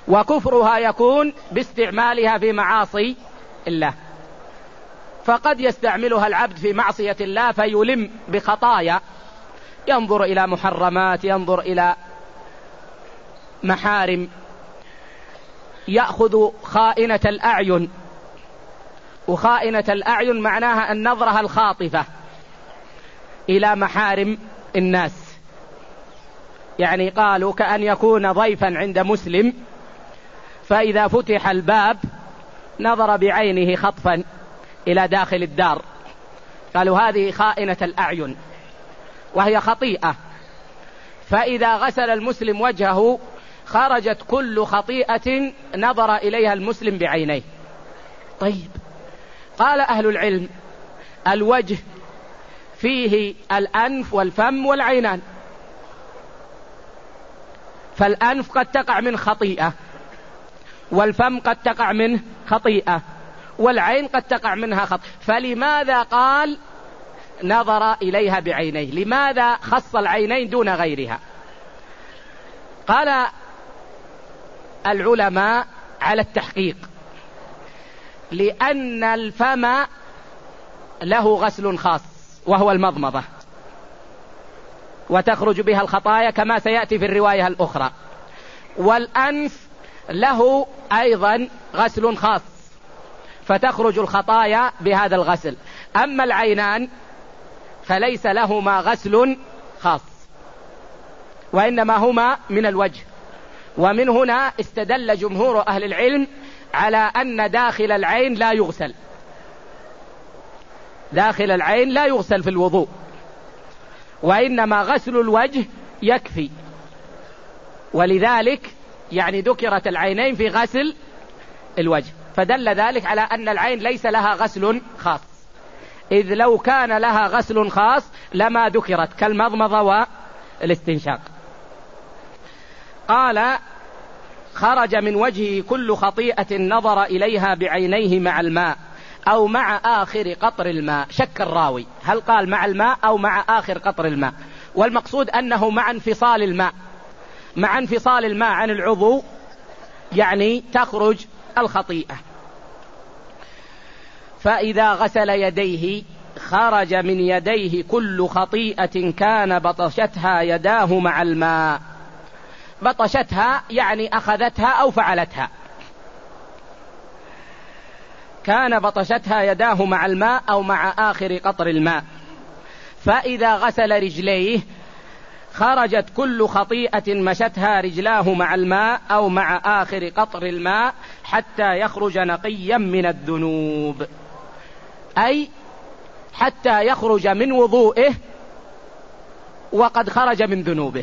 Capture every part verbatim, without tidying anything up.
وكفرها يكون باستعمالها في معاصي الله، فقد يستعملها العبد في معصية الله فيلم بخطايا، ينظر إلى محرمات، ينظر إلى محارم، يأخذ خائنة الأعين، وخائنة الأعين معناها النظرة الخاطفة إلى محارم الناس، يعني قالوا كأن يكون ضيفا عند مسلم فإذا فتح الباب نظر بعينه خطفا إلى داخل الدار، قالوا هذه خائنة الأعين وهي خطيئة، فإذا غسل المسلم وجهه خرجت كل خطيئة نظر إليها المسلم بعينيه. طيب، قال أهل العلم الوجه فيه الأنف والفم والعينان، فالأنف قد تقع من خطيئة، والفم قد تقع منه خطيئة، والعين قد تقع منها خطيئة، فلماذا قال نظر إليها بعينيه؟ لماذا خص العينين دون غيرها؟ قال العلماء على التحقيق لأن الفم له غسل خاص وهو المضمضة، وتخرج بها الخطايا كما سيأتي في الرواية الأخرى، والأنف له أيضا غسل خاص فتخرج الخطايا بهذا الغسل، أما العينان فليس لهما غسل خاص وإنما هما من الوجه. ومن هنا استدل جمهور أهل العلم على أن داخل العين لا يغسل، داخل العين لا يغسل في الوضوء، وإنما غسل الوجه يكفي، ولذلك يعني ذكرت العينين في غسل الوجه، فدل ذلك على أن العين ليس لها غسل خاص، إذ لو كان لها غسل خاص لما ذكرت كالمضمضة والاستنشاق. قال خرج من وجهه كل خطيئة نظر إليها بعينيه مع الماء أو مع آخر قطر الماء. شك الراوي هل قال مع الماء أو مع آخر قطر الماء، والمقصود أنه مع انفصال الماء، مع انفصال الماء عن العضو يعني تخرج الخطيئة. فإذا غسل يديه خرج من يديه كل خطيئة كان بطشتها يداه مع الماء. بطشتها يعني أخذتها أو فعلتها، كان بطشتها يداه مع الماء أو مع آخر قطر الماء. فإذا غسل رجليه خرجت كل خطيئة مشتها رجلاه مع الماء أو مع آخر قطر الماء حتى يخرج نقيا من الذنوب، أي حتى يخرج من وضوئه وقد خرج من ذنوبه.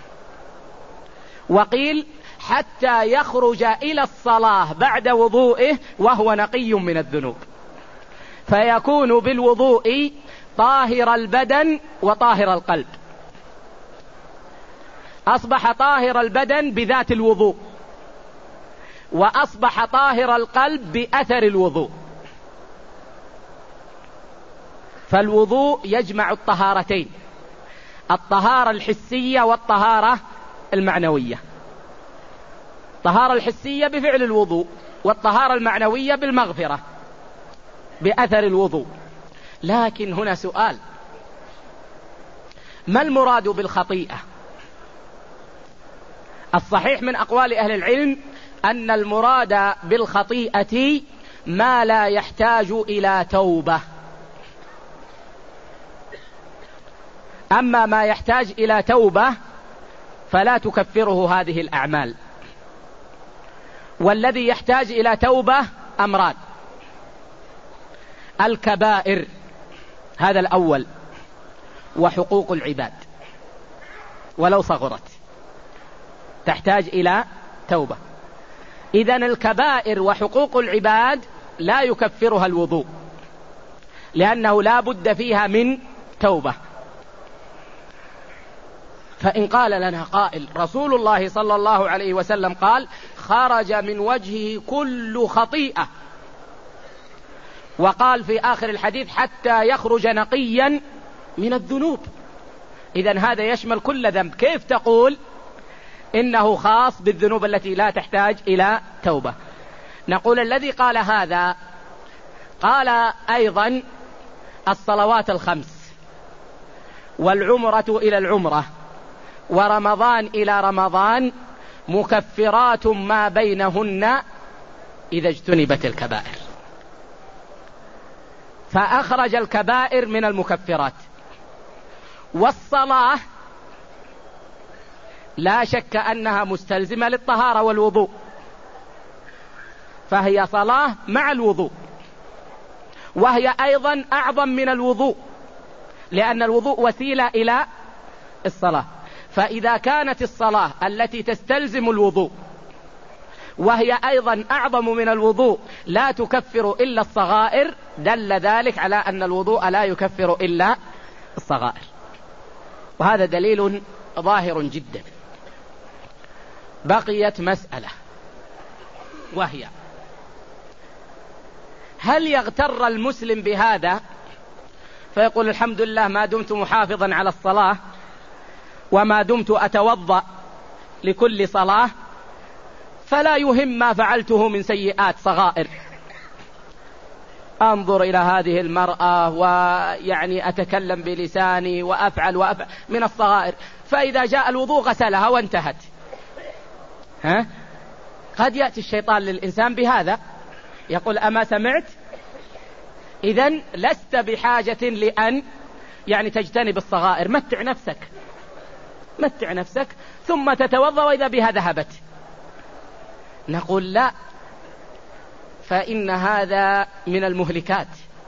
وقيل حتى يخرج إلى الصلاة بعد وضوئه وهو نقي من الذنوب، فيكون بالوضوء طاهر البدن وطاهر القلب. أصبح طاهر البدن بذات الوضوء، وأصبح طاهر القلب بأثر الوضوء. فالوضوء يجمع الطهارتين، الطهارة الحسية والطهارة المعنوية. الطهارة الحسية بفعل الوضوء، والطهارة المعنوية بالمغفرة بأثر الوضوء. لكن هنا سؤال: ما المراد بالخطيئة؟ الصحيح من أقوال أهل العلم أن المراد بالخطيئة ما لا يحتاج إلى توبة، أما ما يحتاج إلى توبة فلا تكفره هذه الأعمال. والذي يحتاج إلى توبة أمران: الكبائر هذا الأول، وحقوق العباد ولو صغرت تحتاج إلى توبة. إذن الكبائر وحقوق العباد لا يكفرها الوضوء، لأنه لا بد فيها من توبة. فإن قال لنا قائل: رسول الله صلى الله عليه وسلم قال خرج من وجهه كل خطيئة، وقال في آخر الحديث حتى يخرج نقيا من الذنوب، إذن هذا يشمل كل ذنب. كيف تقول إنه خاص بالذنوب التي لا تحتاج إلى توبة. نقول الذي قال هذا قال أيضا الصلوات الخمس والعمرة إلى العمرة ورمضان إلى رمضان مكفرات ما بينهن إذا اجتنبت الكبائر، فأخرج الكبائر من المكفرات. والصلاة لا شك أنها مستلزمة للطهارة والوضوء، فهي صلاة مع الوضوء، وهي أيضا أعظم من الوضوء لأن الوضوء وسيلة إلى الصلاة. فإذا كانت الصلاة التي تستلزم الوضوء وهي أيضا أعظم من الوضوء لا تكفر إلا الصغائر، دل ذلك على أن الوضوء لا يكفر إلا الصغائر، وهذا دليل ظاهر جدا. بقيت مسألة، وهي هل يغتر المسلم بهذا فيقول الحمد لله ما دمت محافظا على الصلاة وما دمت أتوضأ لكل صلاة فلا يهم ما فعلته من سيئات صغائر، أنظر إلى هذه المرأة ويعني أتكلم بلساني وأفعل وأفعل من الصغائر، فإذا جاء الوضوء غسلها وانتهت. ها؟ قد يأتي الشيطان للإنسان بهذا، يقول أما سمعت؟ إذن لست بحاجة لأن يعني تجتنب الصغائر، متع نفسك متع نفسك ثم تتوضأ وإذا بها ذهبت. نقول لا، فإن هذا من المهلكات.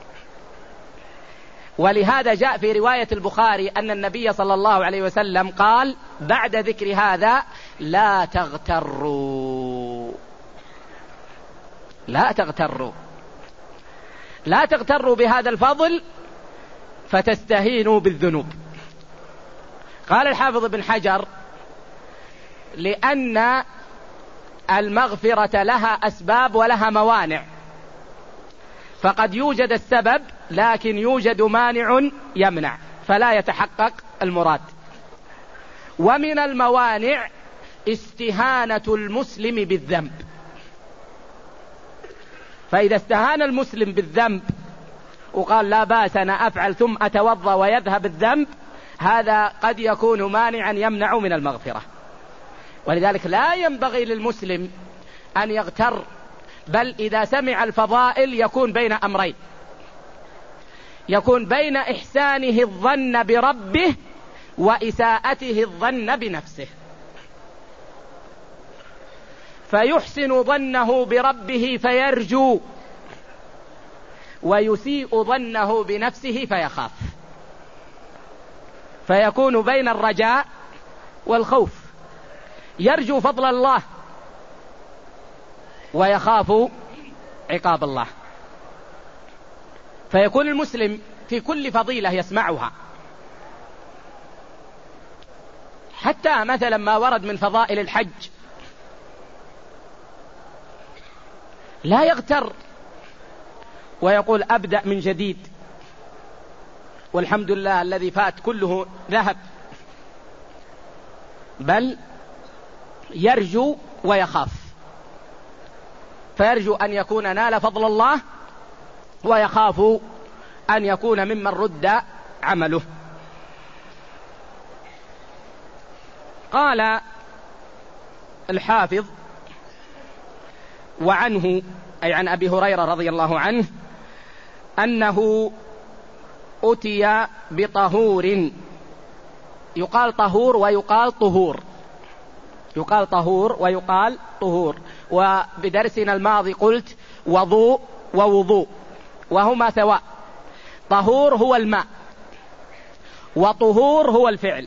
ولهذا جاء في رواية البخاري أن النبي صلى الله عليه وسلم قال بعد ذكر هذا لا تغتروا لا تغتروا لا تغتروا بهذا الفضل فتستهينوا بالذنوب. قال الحافظ ابن حجر لأن المغفرة لها أسباب ولها موانع، فقد يوجد السبب لكن يوجد مانع يمنع فلا يتحقق المراد. ومن الموانع استهانة المسلم بالذنب، فإذا استهان المسلم بالذنب وقال لا بأس أنا أفعل ثم أتوضأ ويذهب الذنب، هذا قد يكون مانعا يمنع من المغفرة. ولذلك لا ينبغي للمسلم أن يغتر، بل إذا سمع الفضائل يكون بين أمرين، يكون بين إحسانه الظن بربه وإساءته الظن بنفسه، فيحسن ظنه بربه فيرجو ويسيء ظنه بنفسه فيخاف، فيكون بين الرجاء والخوف، يرجو فضل الله ويخاف عقاب الله. فيكون المسلم في كل فضيلة يسمعها، حتى مثلا ما ورد من فضائل الحج لا يغتر ويقول أبدأ من جديد والحمد لله الذي فات كله ذهب، بل يرجو ويخاف، فيرجو أن يكون نال فضل الله ويخاف أن يكون ممن رد عمله. قال الحافظ وعنه أي عن أبي هريرة رضي الله عنه أنه أتي بطهور، يقال طهور ويقال طهور، يقال طهور ويقال طهور، وبدرسنا الماضي قلت وضوء ووضوء وهما سواء، طهور هو الماء وطهور هو الفعل.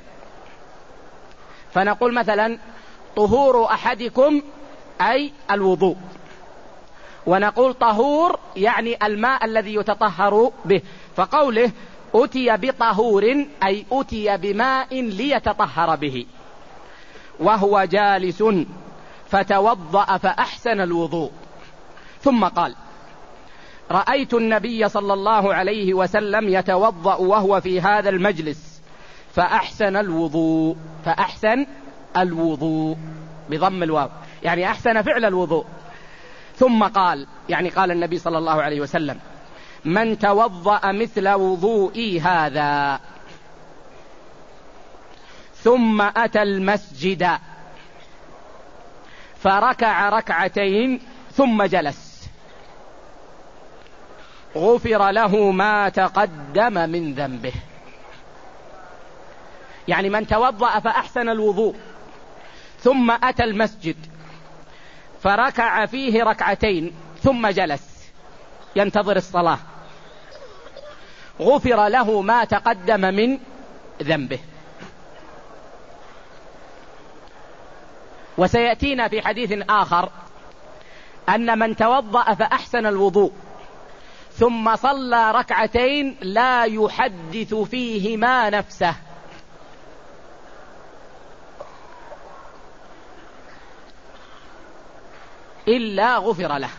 فنقول مثلا طهور أحدكم أي الوضوء، ونقول طهور يعني الماء الذي يتطهر به. فقوله أتي بطهور أي أتي بماء ليتطهر به، وهو جالس فتوضأ فأحسن الوضوء. ثم قال رأيت النبي صلى الله عليه وسلم يتوضأ وهو في هذا المجلس فأحسن الوضوء، فأحسن الوضوء بضم الواو، يعني أحسن فعل الوضوء. ثم قال، يعني قال النبي صلى الله عليه وسلم: من توضأ مثل وضوئي هذا ثم أتى المسجد فركع ركعتين ثم جلس غفر له ما تقدم من ذنبه. يعني من توضأ فأحسن الوضوء ثم أتى المسجد فركع فيه ركعتين ثم جلس ينتظر الصلاة غفر له ما تقدم من ذنبه. وسيأتينا في حديث آخر أن من توضأ فأحسن الوضوء ثم صلى ركعتين لا يحدث فيهما نفسه إلا غفر له.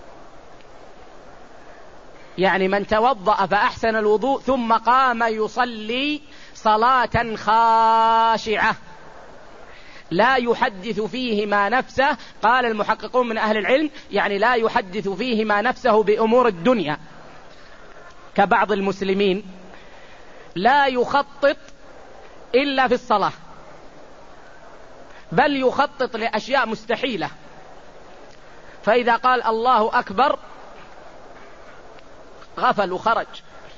يعني من توضأ فأحسن الوضوء ثم قام يصلي صلاة خاشعة لا يحدث فيهما نفسه، قال المحققون من أهل العلم يعني لا يحدث فيهما نفسه بأمور الدنيا، كبعض المسلمين لا يخطط إلا في الصلاة، بل يخطط لأشياء مستحيلة، فإذا قال الله أكبر غفل وخرج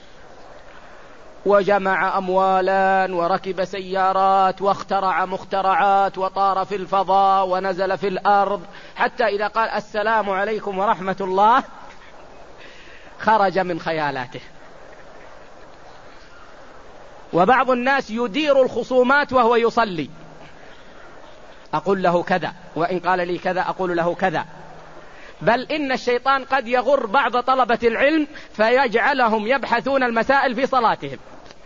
وجمع أموالا وركب سيارات واخترع مخترعات وطار في الفضاء ونزل في الأرض، حتى إذا قال السلام عليكم ورحمة الله خرج من خيالاته. وبعض الناس يدير الخصومات وهو يصلي، أقول له كذا، وإن قال لي كذا أقول له كذا، بل إن الشيطان قد يغر بعض طلبة العلم فيجعلهم يبحثون المسائل في صلاتهم،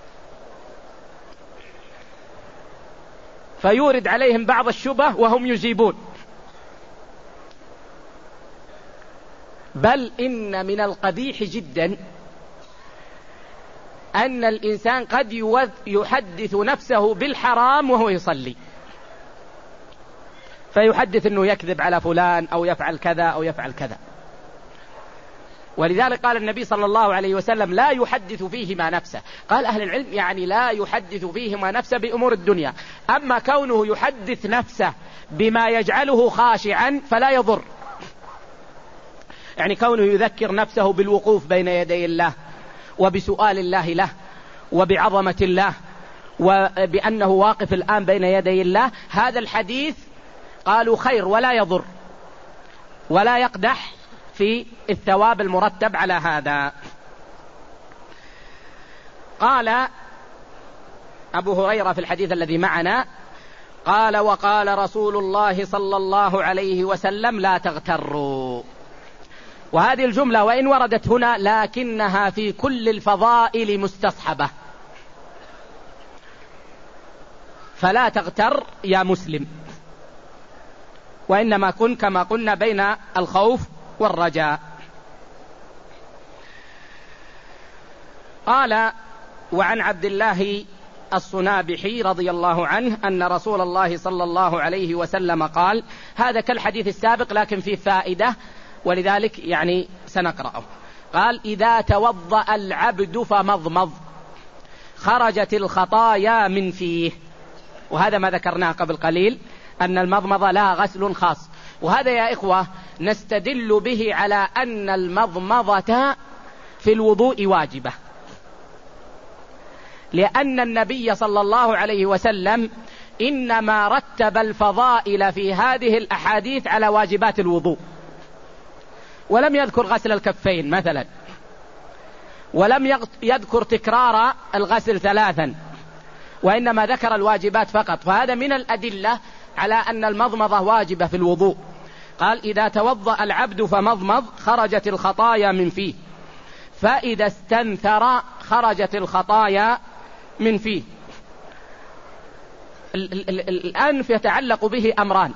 فيورد عليهم بعض الشبه وهم يجيبون. بل إن من القبيح جدا أن الإنسان قد يحدث نفسه بالحرام وهو يصلي، فيحدث أنه يكذب على فلان أو يفعل كذا أو يفعل كذا. ولذلك قال النبي صلى الله عليه وسلم لا يحدث فيهما نفسه. قال أهل العلم يعني لا يحدث فيهما نفسه بأمور الدنيا، أما كونه يحدث نفسه بما يجعله خاشعا فلا يضر، يعني كونه يذكر نفسه بالوقوف بين يدي الله وبسؤال الله له وبعظمة الله وبأنه واقف الآن بين يدي الله، هذا الحديث قالوا خير ولا يضر ولا يقدح في الثواب المرتب على هذا. قال أبو هريرة في الحديث الذي معنا قال: وقال رسول الله صلى الله عليه وسلم: لا تغتروا. وهذه الجملة وإن وردت هنا لكنها في كل الفضائل مستصحبة، فلا تغتر يا مسلم، وإنما كن كما قلنا بين الخوف والرجاء. قال: وعن عبد الله الصنابحي رضي الله عنه أن رسول الله صلى الله عليه وسلم قال، هذا كالحديث السابق لكن فيه فائدة ولذلك يعني سنقرأه. قال: إذا توضأ العبد فمضمض خرجت الخطايا من فيه. وهذا ما ذكرناه قبل قليل أن المضمضة لها غسل خاص، وهذا يا إخوة نستدل به على أن المضمضة في الوضوء واجبة، لأن النبي صلى الله عليه وسلم إنما رتب الفضائل في هذه الأحاديث على واجبات الوضوء، ولم يذكر غسل الكفين مثلا، ولم يذكر تكرار الغسل ثلاثا، وإنما ذكر الواجبات فقط. فهذا من الأدلة على أن المضمضة واجبة في الوضوء. قال: إذا توضأ العبد فمضمض خرجت الخطايا من فيه، فإذا استنثر خرجت الخطايا من فيه. الأنف يتعلق به أمران،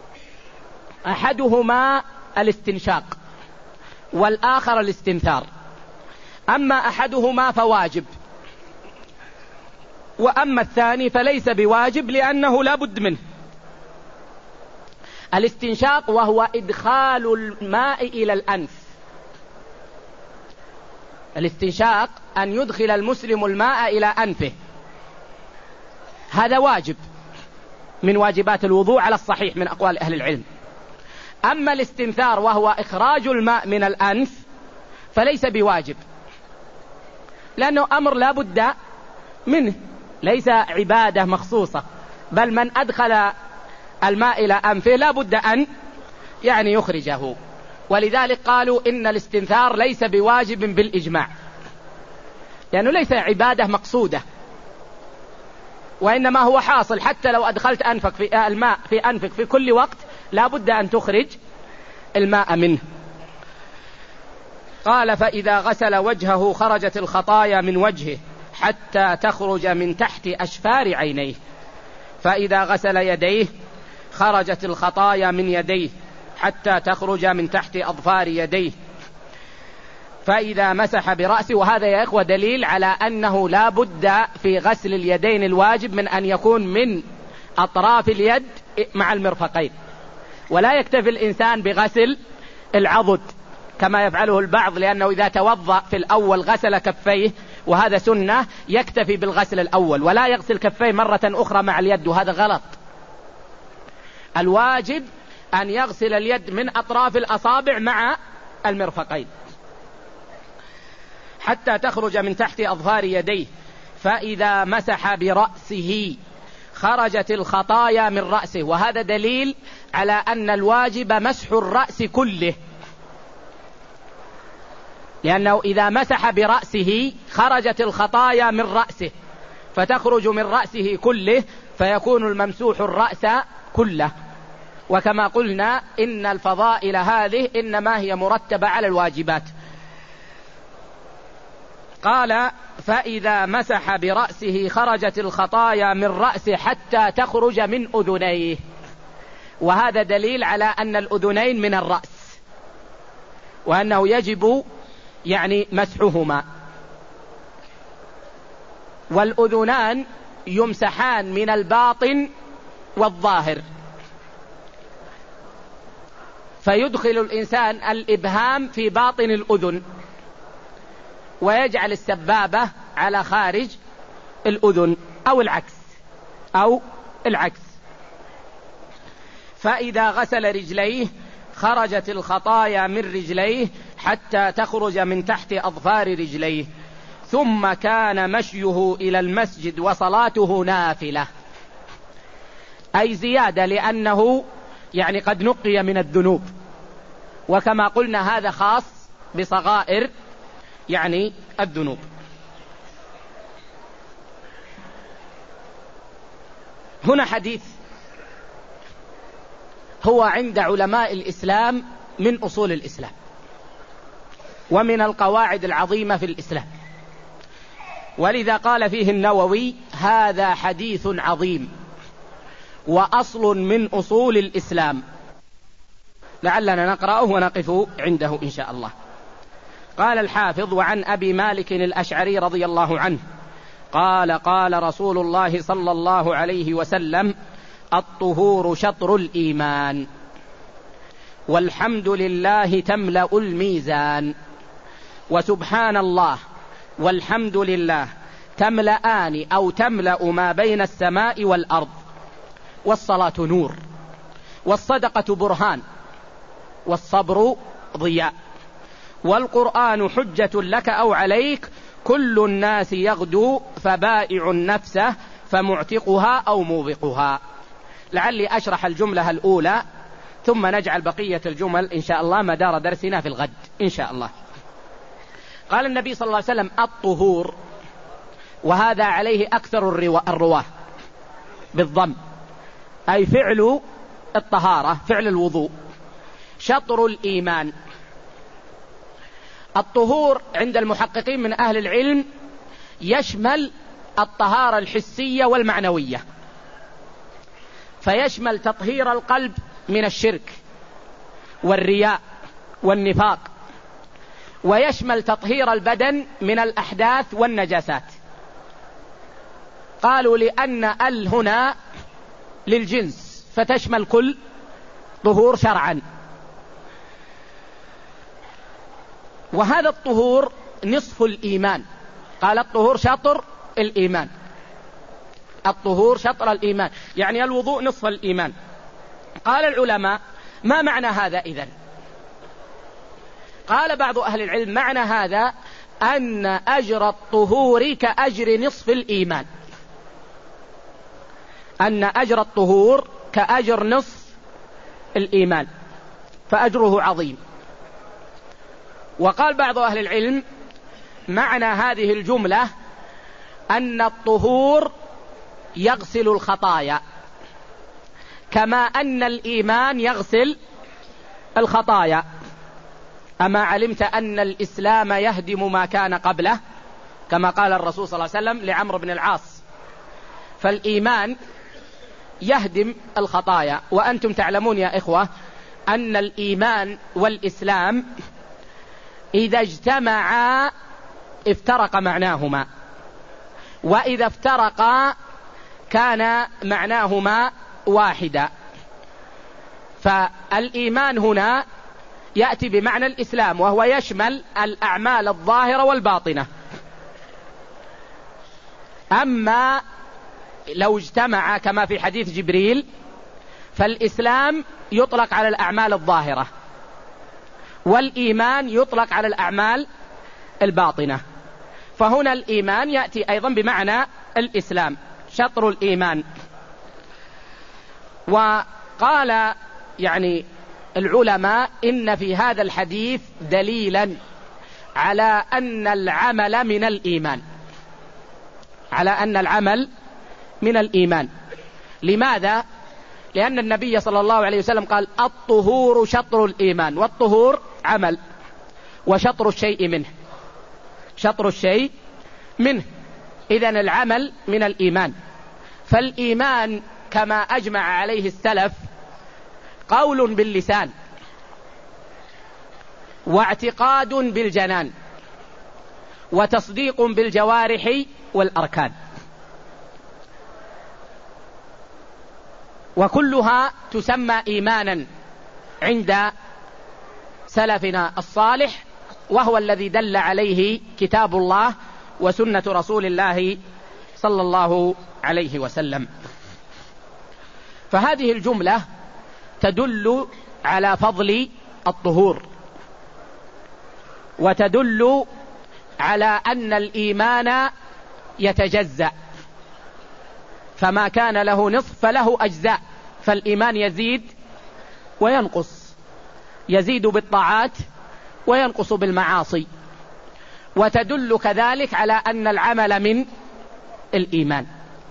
أحدهما الاستنشاق والآخر الاستنثار. أما أحدهما فواجب، وأما الثاني فليس بواجب لأنه لا بد منه، الاستنشاق وهو إدخال الماء إلى الأنف. الاستنشاق أن يدخل المسلم الماء إلى أنفه، هذا واجب من واجبات الوضوء على الصحيح من أقوال أهل العلم. أما الاستنثار وهو إخراج الماء من الأنف فليس بواجب، لأنه أمر لا بد منه، ليس عبادة مخصوصة، بل من أدخل الماء إلى أنفه لا بد أن يعني يخرجه. ولذلك قالوا إن الاستنثار ليس بواجب بالإجماع، لأنه ليس عبادة مقصودة، وإنما هو حاصل. حتى لو أدخلت أنفك في الماء في أنفك في كل وقت لا بد أن تخرج الماء منه. قال: فإذا غسل وجهه خرجت الخطايا من وجهه حتى تخرج من تحت أشفار عينيه. فإذا غسل يديه خرجت الخطايا من يديه حتى تخرج من تحت أظفار يديه. فإذا مسح برأسه، وهذا يا إخوة دليل على أنه لا بد في غسل اليدين الواجب من أن يكون من أطراف اليد مع المرفقين، ولا يكتفي الإنسان بغسل العضد كما يفعله البعض، لأنه إذا توضأ في الأول غسل كفيه وهذا سنة يكتفي بالغسل الأول ولا يغسل كفيه مرة أخرى مع اليد، وهذا غلط. الواجب أن يغسل اليد من أطراف الأصابع مع المرفقين حتى تخرج من تحت أظفار يديه. فإذا مسح برأسه خرجت الخطايا من رأسه، وهذا دليل على أن الواجب مسح الرأس كله، لأنه إذا مسح برأسه خرجت الخطايا من رأسه فتخرج من رأسه كله، فيكون الممسوح الرأس كله. وكما قلنا إن الفضائل هذه إنما هي مرتبة على الواجبات. قال: فإذا مسح برأسه خرجت الخطايا من رأسه حتى تخرج من أذنيه، وهذا دليل على أن الأذنين من الرأس، وأنه يجب يعني مسحهما. والأذنان يمسحان من الباطن والظاهر، فيدخل الإنسان الإبهام في باطن الأذن ويجعل السبابة على خارج الأذن، أو العكس أو العكس. فإذا غسل رجليه خرجت الخطايا من رجليه حتى تخرج من تحت أظفار رجليه. ثم كان مشيه إلى المسجد وصلاته نافلة، أي زيادة، لأنه يعني قد نقي من الذنوب، وكما قلنا هذا خاص بصغائر يعني الذنوب. هنا حديث هو عند علماء الإسلام من أصول الإسلام ومن القواعد العظيمة في الإسلام، ولذا قال فيه النووي: هذا حديث عظيم وأصل من أصول الإسلام. لعلنا نقرأه ونقف عنده إن شاء الله. قال الحافظ: وعن أبي مالك الأشعري رضي الله عنه قال: قال رسول الله صلى الله عليه وسلم: الطهور شطر الإيمان، والحمد لله تملأ الميزان، وسبحان الله والحمد لله تملأان أو تملأ ما بين السماء والأرض، والصلاة نور، والصدقة برهان، والصبر ضياء، والقرآن حجة لك أو عليك، كل الناس يغدو فبائع نفسه فمعتقها أو موبقها. لعلي أشرح الجملة الأولى ثم نجعل بقية الجمل إن شاء الله مدار درسنا في الغد إن شاء الله. قال النبي صلى الله عليه وسلم: الطهور، وهذا عليه أكثر الرواه بالضم، أي فعل الطهارة، فعل الوضوء، شطر الإيمان. الطهور عند المحققين من أهل العلم يشمل الطهارة الحسية والمعنوية، فيشمل تطهير القلب من الشرك والرياء والنفاق، ويشمل تطهير البدن من الأحداث والنجاسات. قالوا لأن ال هنا للجنس فتشمل كل طهور شرعا. وهذا الطهور نصف الإيمان. قال الطهور شطر الإيمان، الطهور شطر الإيمان، يعني الوضوء نصف الإيمان. قال العلماء: ما معنى هذا إذن؟ قال بعض أهل العلم: معنى هذا أن أجر الطهور كأجر نصف الإيمان، أن أجر الطهور كأجر نصف الإيمان، فأجره عظيم. وقال بعض أهل العلم: معنى هذه الجملة أن الطهور يغسل الخطايا كما أن الإيمان يغسل الخطايا. أما علمت أن الإسلام يهدم ما كان قبله، كما قال الرسول صلى الله عليه وسلم لعمرو بن العاص. فالإيمان يهدم الخطايا. وأنتم تعلمون يا إخوة أن الإيمان والإسلام إذا اجتمعا افترق معناهما، وإذا افترقا كان معناهما واحدا. فالإيمان هنا يأتي بمعنى الإسلام، وهو يشمل الأعمال الظاهرة والباطنة. أما لو اجتمع كما في حديث جبريل، فالإسلام يطلق على الأعمال الظاهرة، والإيمان يطلق على الأعمال الباطنة. فهنا الإيمان يأتي أيضا بمعنى الإسلام، شطر الإيمان. وقال يعني العلماء: إن في هذا الحديث دليلا على أن العمل من الإيمان، على أن العمل من الإيمان. لماذا؟ لأن النبي صلى الله عليه وسلم قال: الطهور شطر الإيمان، والطهور عمل، وشطر الشيء منه، شطر الشيء منه. إذن العمل من الإيمان. فالإيمان كما أجمع عليه السلف قول باللسان، واعتقاد بالجنان، وتصديق بالجوارح والأركان، وكلها تسمى إيمانا عند سلفنا الصالح، وهو الذي دل عليه كتاب الله وسنة رسول الله صلى الله عليه وسلم. فهذه الجملة تدل على فضل الطهور، وتدل على أن الإيمان يتجزأ، فما كان له نصف فله أجزاء. فالإيمان يزيد وينقص، يزيد بالطاعات وينقص بالمعاصي. وتدل كذلك على أن العمل من الإيمان.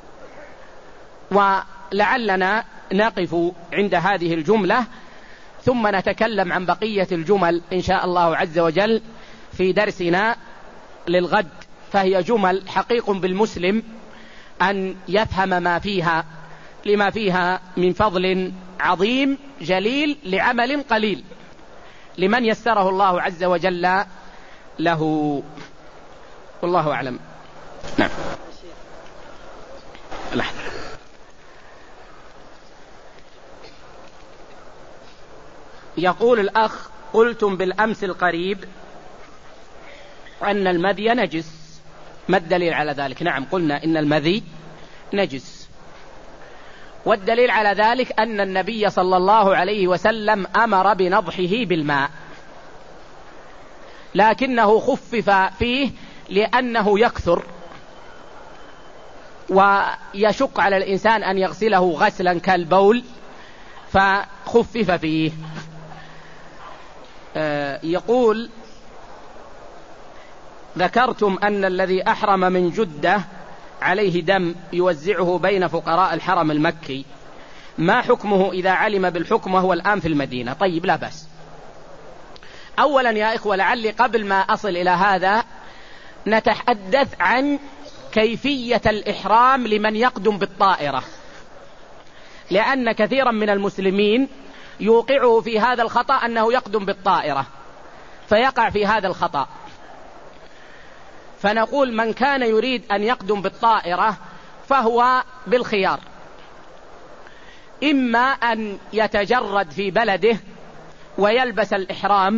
ولعلنا نقف عند هذه الجملة، ثم نتكلم عن بقية الجمل إن شاء الله عز وجل في درسنا للغد. فهي جمل حقيق بالمسلم أن يفهم ما فيها، لما فيها من فضل عظيم جليل لعمل قليل لمن يسره الله عز وجل له. والله أعلم. نعم. لحظة. يقول الأخ: قلتم بالأمس القريب أن المذي نجس، ما الدليل على ذلك؟ نعم، قلنا إن المذي نجس، والدليل على ذلك أن النبي صلى الله عليه وسلم أمر بنضحه بالماء، لكنه خفف فيه لأنه يكثر ويشق على الإنسان أن يغسله غسلا كالبول، فخفف فيه. يقول: ذكرتم أن الذي أحرم من جدة عليه دم يوزعه بين فقراء الحرم المكي، ما حكمه إذا علم بالحكم وهو الآن في المدينة؟ طيب، لا بأس. أولا يا إخوة، لعلي قبل ما أصل إلى هذا نتحدث عن كيفية الإحرام لمن يقدم بالطائرة، لأن كثيرا من المسلمين يوقعه في هذا الخطأ أنه يقدم بالطائرة فيقع في هذا الخطأ. فنقول: من كان يريد أن يقدم بالطائرة فهو بالخيار، إما أن يتجرد في بلده ويلبس الإحرام،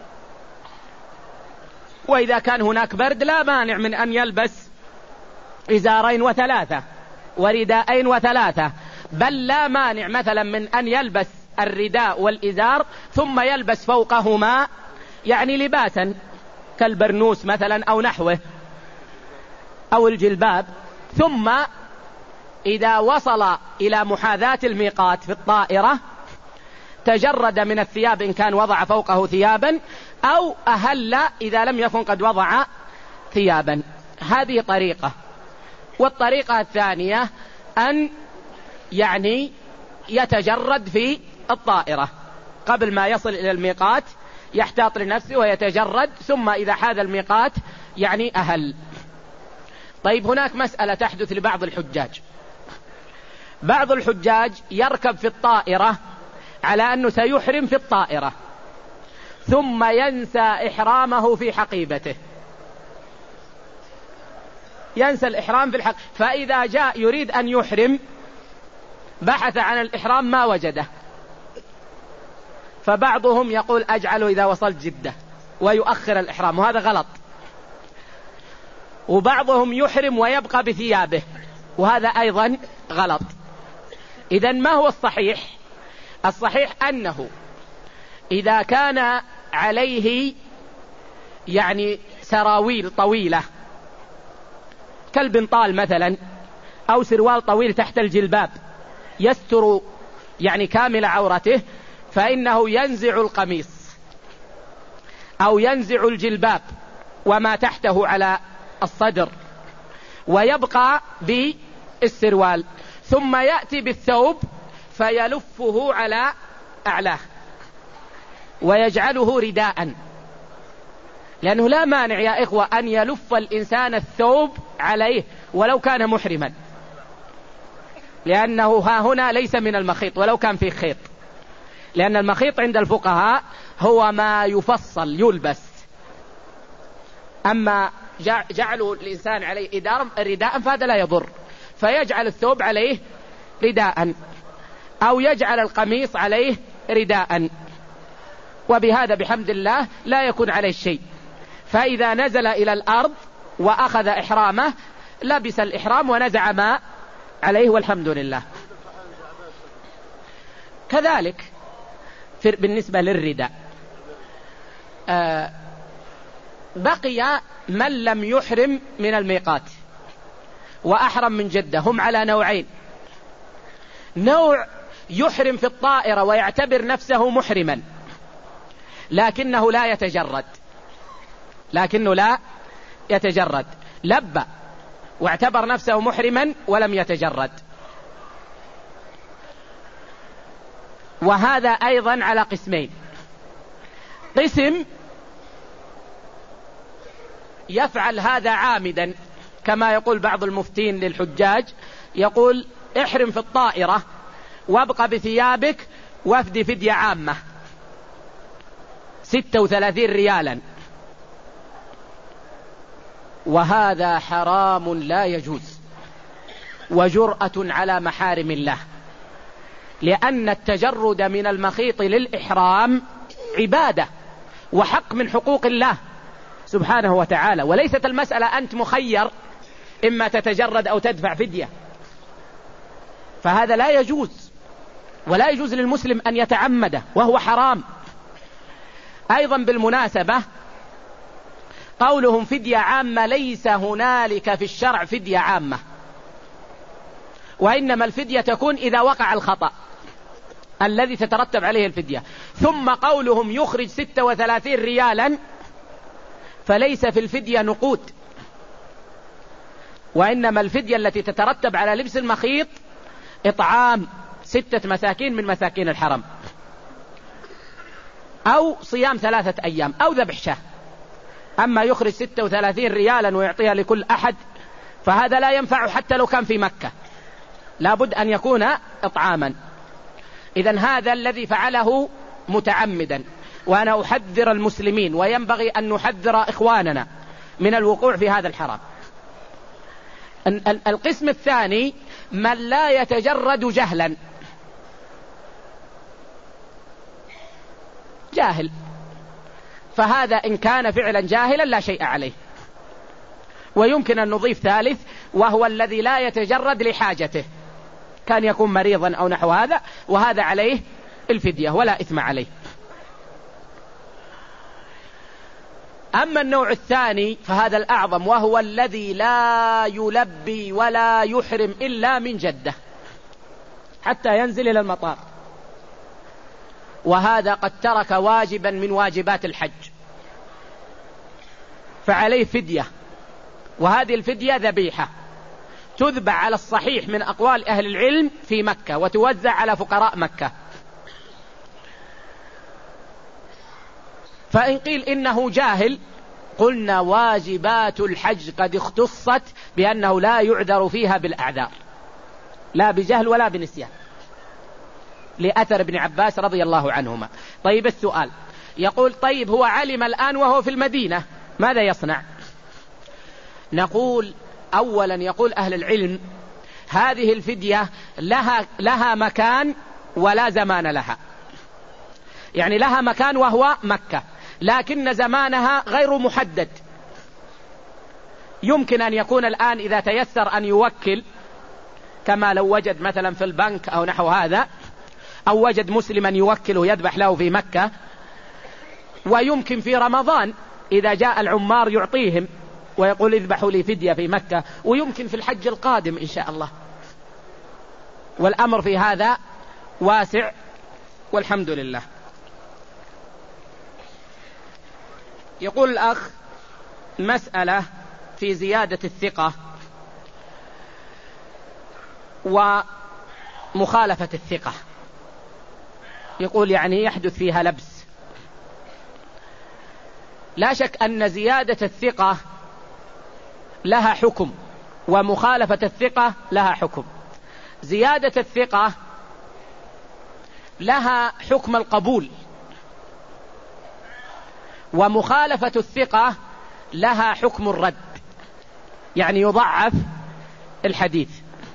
وإذا كان هناك برد لا مانع من أن يلبس إزارين وثلاثة ورداءين وثلاثة، بل لا مانع مثلا من أن يلبس الرداء والإزار ثم يلبس فوقهما يعني لباسا كالبرنوس مثلا أو نحوه أو الجلباب. ثم إذا وصل إلى محاذاة الميقات في الطائرة تجرد من الثياب إن كان وضع فوقه ثيابا، أو أهل إذا لم يكن قد وضع ثيابا. هذه طريقة. والطريقة الثانية أن يعني يتجرد في الطائرة قبل ما يصل إلى الميقات، يحتاط لنفسه ويتجرد، ثم إذا حاذ الميقات يعني أهل. طيب هناك مسألة تحدث لبعض الحجاج. بعض الحجاج يركب في الطائرة على أنه سيحرم في الطائرة ثم ينسى إحرامه في حقيبته، ينسى الإحرام في الحق، فإذا جاء يريد أن يحرم بحث عن الإحرام ما وجده. فبعضهم يقول أجعله إذا وصلت جدة ويؤخر الإحرام، وهذا غلط. وبعضهم يحرم ويبقى بثيابه، وهذا أيضا غلط. إذن ما هو الصحيح؟ الصحيح أنه إذا كان عليه يعني سراويل طويلة كالبنطال مثلا أو سروال طويل تحت الجلباب يستر يعني كامل عورته، فإنه ينزع القميص أو ينزع الجلباب وما تحته على الصدر ويبقى بالسروال، ثم يأتي بالثوب فيلفه على أعلاه ويجعله رداء، لأنه لا مانع يا إخوة أن يلف الإنسان الثوب عليه ولو كان محرما، لأنه ها هنا ليس من المخيط ولو كان فيه خيط، لأن المخيط عند الفقهاء هو ما يفصل يلبس، أما جعله الإنسان عليه إدارة رداء فهذا لا يضر، فيجعل الثوب عليه رداء أو يجعل القميص عليه رداء، وبهذا بحمد الله لا يكون عليه شيء. فإذا نزل إلى الأرض وأخذ إحرامه لبس الإحرام ونزع ما عليه والحمد لله. كذلك بالنسبة للرداء آه بقي من لم يحرم من الميقات وأحرم من جدة، هم على نوعين: نوع يحرم في الطائرة ويعتبر نفسه محرما لكنه لا يتجرد، لكنه لا يتجرد لبى واعتبر نفسه محرما ولم يتجرد، وهذا أيضا على قسمين: قسم يفعل هذا عامدا كما يقول بعض المفتين للحجاج، يقول احرم في الطائرة وابقى بثيابك وافدي فدية عامة ستة وثلاثين ريالا، وهذا حرام لا يجوز وجرأة على محارم الله، لأن التجرد من المخيط للإحرام عبادة وحق من حقوق الله سبحانه وتعالى، وليست المسألة أنت مخير إما تتجرد أو تدفع فدية، فهذا لا يجوز، ولا يجوز للمسلم أن يتعمده وهو حرام. أيضا بالمناسبة قولهم فدية عامة، ليس هنالك في الشرع فدية عامة، وإنما الفدية تكون إذا وقع الخطأ الذي تترتب عليه الفدية. ثم قولهم يخرج ستة وثلاثين ريالا، فليس في الفدية نقود، وإنما الفدية التي تترتب على لبس المخيط إطعام ستة مساكين من مساكين الحرم، أو صيام ثلاثة أيام، أو ذبح شاه. أما يخرج ستة وثلاثين ريالا ويعطيها لكل أحد فهذا لا ينفع حتى لو كان في مكة، لابد أن يكون إطعاما. إذن هذا الذي فعله متعمدا، وأنا أحذر المسلمين وينبغي أن نحذر إخواننا من الوقوع في هذا الحرام. القسم الثاني من لا يتجرد جهلا، جاهل، فهذا إن كان فعلا جاهلا لا شيء عليه. ويمكن أن نضيف ثالث، وهو الذي لا يتجرد لحاجته، كان يكون مريضا أو نحو هذا، وهذا عليه الفدية ولا إثم عليه. أما النوع الثاني فهذا الأعظم، وهو الذي لا يلبي ولا يحرم إلا من جدة حتى ينزل إلى المطار، وهذا قد ترك واجبا من واجبات الحج، فعليه فدية، وهذه الفدية ذبيحة تذبح على الصحيح من أقوال أهل العلم في مكة، وتوزع على فقراء مكة. فإن قيل إنه جاهل، قلنا واجبات الحج قد اختصت بأنه لا يعذر فيها بالأعذار، لا بجهل ولا بنسيان، لأثر ابن عباس رضي الله عنهما. طيب السؤال يقول: طيب هو علم الآن وهو في المدينة، ماذا يصنع؟ نقول: أولا يقول أهل العلم هذه الفدية لها, لها مكان ولا زمان لها، يعني لها مكان وهو مكة، لكن زمانها غير محدد. يمكن أن يكون الآن إذا تيسر أن يوكل، كما لو وجد مثلا في البنك أو نحو هذا، أو وجد مسلما يوكله يذبح له في مكة. ويمكن في رمضان إذا جاء العمار يعطيهم ويقول اذبحوا لي فدية في مكة، ويمكن في الحج القادم إن شاء الله. والأمر في هذا واسع والحمد لله. يقول الأخ: مسألة في زيادة الثقة ومخالفة الثقة، يقول يعني يحدث فيها لبس. لا شك أن زيادة الثقة لها حكم، ومخالفة الثقة لها حكم. زيادة الثقة لها حكم القبول، ومخالفة الثقة لها حكم الرد، يعني يضعف الحديث.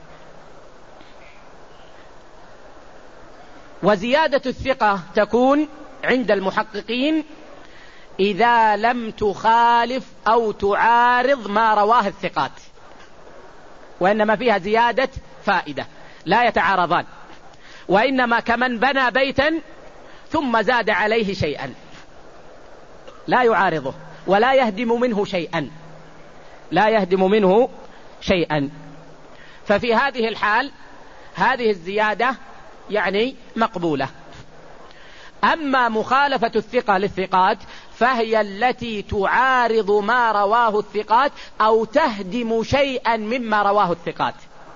وزيادة الثقة تكون عند المحققين إذا لم تخالف أو تعارض ما رواه الثقات، وإنما فيها زيادة فائدة، لا يتعارضان، وإنما كمن بنى بيتا ثم زاد عليه شيئا، لا يعارضه ولا يهدم منه شيئا، لا يهدم منه شيئا. ففي هذه الحال هذه الزيادة يعني مقبولة. أما مخالفة الثقة للثقات فهي التي تعارض ما رواه الثقات أو تهدم شيئا مما رواه الثقات.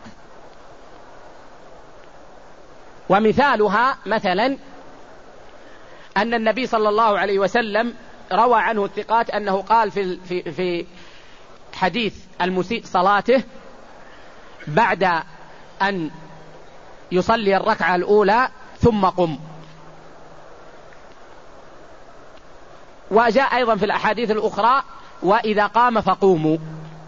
ومثالها مثلا أن النبي صلى الله عليه وسلم روى عنه الثقات أنه قال في, في, في حديث المسيء صلاته بعد أن يصلي الركعة الأولى: ثم قم. وجاء أيضا في الأحاديث الأخرى: وإذا قام فقوموا.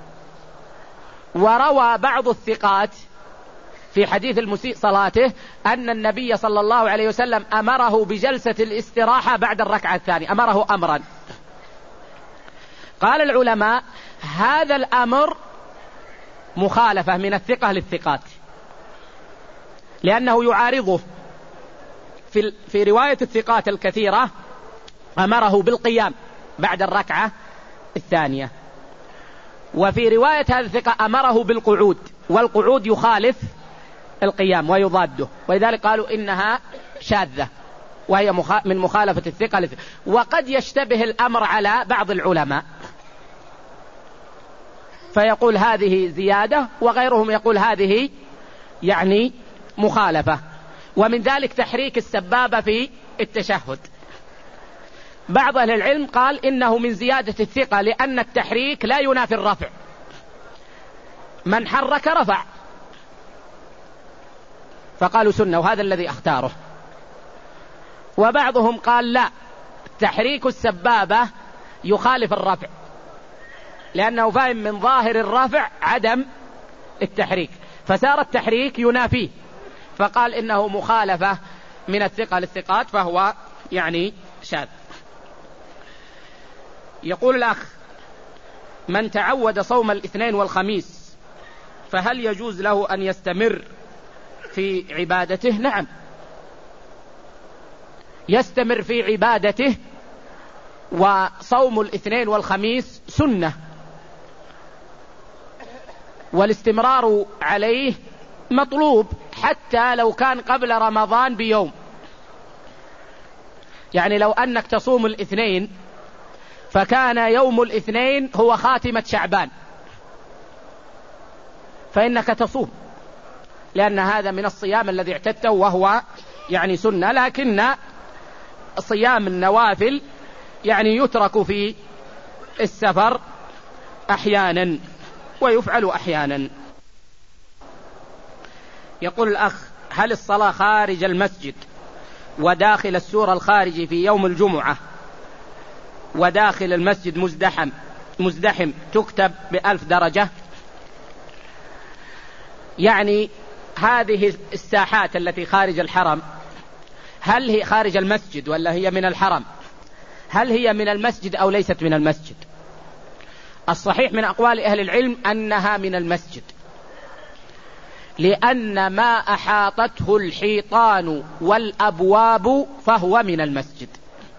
وروى بعض الثقات في حديث المسيء صلاته أن النبي صلى الله عليه وسلم أمره بجلسة الاستراحة بعد الركعة الثانية، أمره أمرا. قال العلماء: هذا الأمر مخالفة من الثقة للثقات، لأنه يعارضه. في, في رواية الثقات الكثيرة أمره بالقيام بعد الركعة الثانية، وفي رواية هذا الثقة أمره بالقعود، والقعود يخالف القيام ويضاده، ولذلك قالوا إنها شاذة، وهي من مخالفة الثقة للثقة. وقد يشتبه الأمر على بعض العلماء فيقول هذه زيادة، وغيرهم يقول هذه يعني مخالفة. ومن ذلك تحريك السبابة في التشهد. بعض أهل العلم قال إنه من زيادة الثقة، لأن التحريك لا ينافي الرفع، من حرك رفع، فقالوا سنة، وهذا الذي اختاره. وبعضهم قال لا، تحريك السبابة يخالف الرفع، لأنه فاهم من ظاهر الرفع عدم التحريك، فسار التحريك ينافيه، فقال إنه مخالفة من الثقة للثقات، فهو يعني شاذ. يقول الأخ: من تعود صوم الاثنين والخميس فهل يجوز له أن يستمر في عبادته؟ نعم، يستمر في عبادته، وصوم الاثنين والخميس سنة، والاستمرار عليه مطلوب حتى لو كان قبل رمضان بيوم. يعني لو أنك تصوم الاثنين فكان يوم الاثنين هو خاتمة شعبان فإنك تصوم، لأن هذا من الصيام الذي اعتدته وهو يعني سنة. لكن صيام النوافل يعني يترك في السفر أحيانا ويفعل أحيانا. يقول الأخ: هل الصلاة خارج المسجد وداخل السور الخارجي في يوم الجمعة وداخل المسجد مزدحم مزدحم تكتب بألف درجة؟ يعني هذه الساحات التي خارج الحرم، هل هي خارج المسجد ولا هي من الحرم؟ هل هي من المسجد أو ليست من المسجد؟ الصحيح من أقوال أهل العلم أنها من المسجد، لأن ما أحاطته الحيطان والأبواب فهو من المسجد.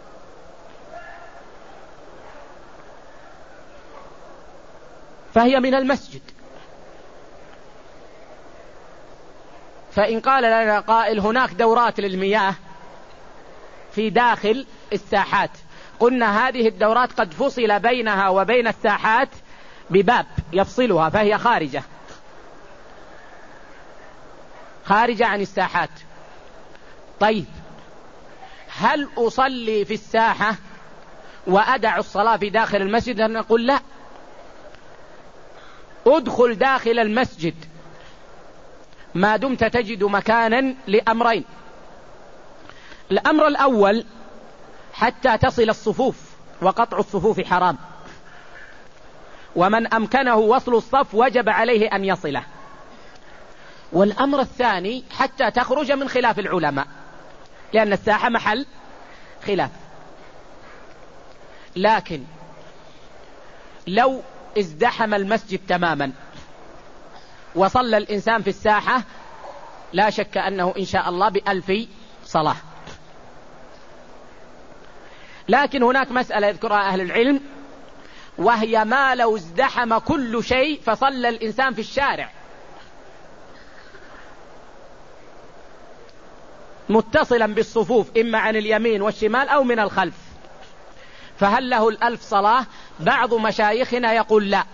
فهي من المسجد. فإن قال لنا قائل هناك دورات للمياه في داخل الساحات، قلنا هذه الدورات قد فصل بينها وبين الساحات بباب يفصلها، فهي خارجة خارجة عن الساحات. طيب، هل أصلي في الساحة وأدع الصلاة في داخل المسجد؟ نقول لا، ادخل داخل المسجد ما دمت تجد مكانا لأمرين. الأمر الأول حتى تصل الصفوف، وقطع الصفوف حرام، ومن أمكنه وصل الصف وجب عليه أن يصله. والأمر الثاني حتى تخرج من خلاف العلماء، لأن الساحة محل خلاف. لكن لو ازدحم المسجد تماما وصلى الإنسان في الساحة لا شك أنه إن شاء الله بألف صلاة. لكن هناك مسألة يذكرها أهل العلم، وهي ما لو ازدحم كل شيء فصلى الإنسان في الشارع متصلا بالصفوف إما عن اليمين والشمال أو من الخلف، فهل له الألف صلاة؟ بعض مشايخنا يقول لا،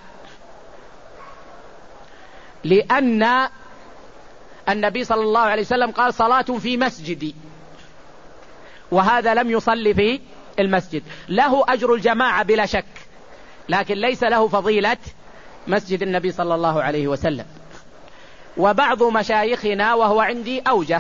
لأن النبي صلى الله عليه وسلم قال صلاة في مسجدي، وهذا لم يصلي في المسجد. له أجر الجماعة بلا شك، لكن ليس له فضيلة مسجد النبي صلى الله عليه وسلم. وبعض مشايخنا وهو عندي أوجه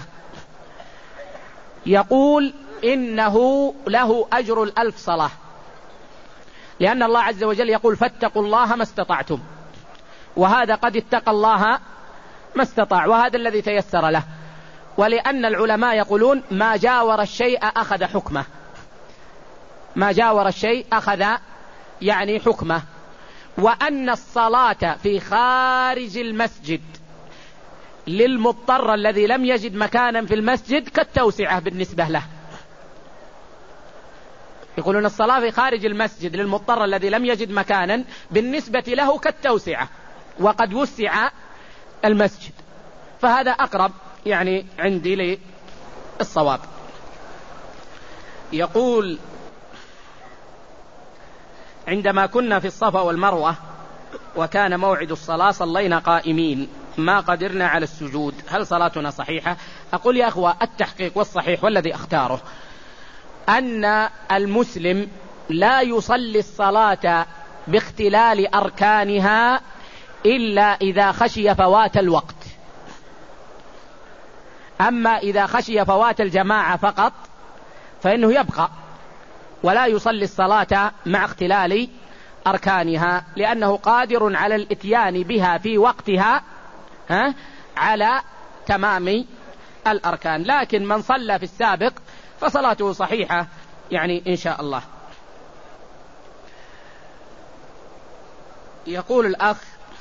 يقول إنه له أجر الألف صلاة، لأن الله عز وجل يقول فاتقوا الله ما استطعتم، وهذا قد اتقى الله ما استطاع، وهذا الذي تيسر له. ولأن العلماء يقولون ما جاور الشيء أخذ حكمه، ما جاور الشيء أخذ يعني حكمه. وأن الصلاة في خارج المسجد للمضطر الذي لم يجد مكانا في المسجد كالتوسعة بالنسبة له. يقولون الصلاة في خارج المسجد للمضطر الذي لم يجد مكانا بالنسبة له كالتوسعة، وقد وسع المسجد، فهذا أقرب يعني عندي للصواب. يقول عندما كنا في الصفا والمروة وكان موعد الصلاة صلينا قائمين ما قدرنا على السجود، هل صلاتنا صحيحة؟ أقول يا أخوة التحقيق والصحيح والذي أختاره أن المسلم لا يصلي الصلاة باختلال أركانها إلا إذا خشي فوات الوقت. أما إذا خشي فوات الجماعة فقط فإنه يبقى ولا يصلي الصلاة مع اختلال أركانها، لأنه قادر على الإتيان بها في وقتها ها على تمام الأركان. لكن من صلى في السابق فصلاته صحيحة يعني إن شاء الله. يقول الأخ: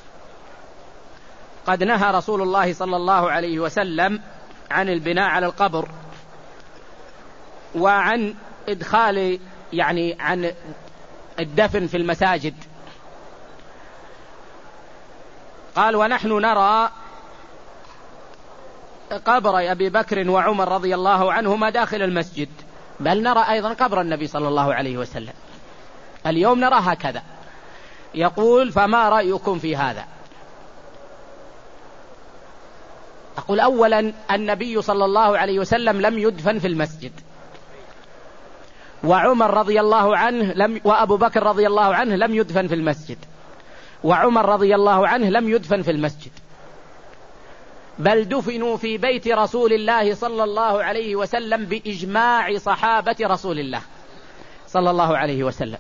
قد نهى رسول الله صلى الله عليه وسلم عن البناء على القبر وعن إدخال يعني عن الدفن في المساجد. قال: ونحن نرى قبر أبي بكر وعمر رضي الله عنهما داخل المسجد، بل نرى أيضا قبر النبي صلى الله عليه وسلم اليوم نرى هكذا. يقول: فما رأيكم في هذا؟ أقول: أولا النبي صلى الله عليه وسلم لم يدفن في المسجد، وعمر رضي الله عنه لم وأبو بكر رضي الله عنه لم يدفن في المسجد، وعمر رضي الله عنه لم يدفن في المسجد، بل دفنوا في بيت رسول الله صلى الله عليه وسلم بإجماع صحابة رسول الله صلى الله عليه وسلم.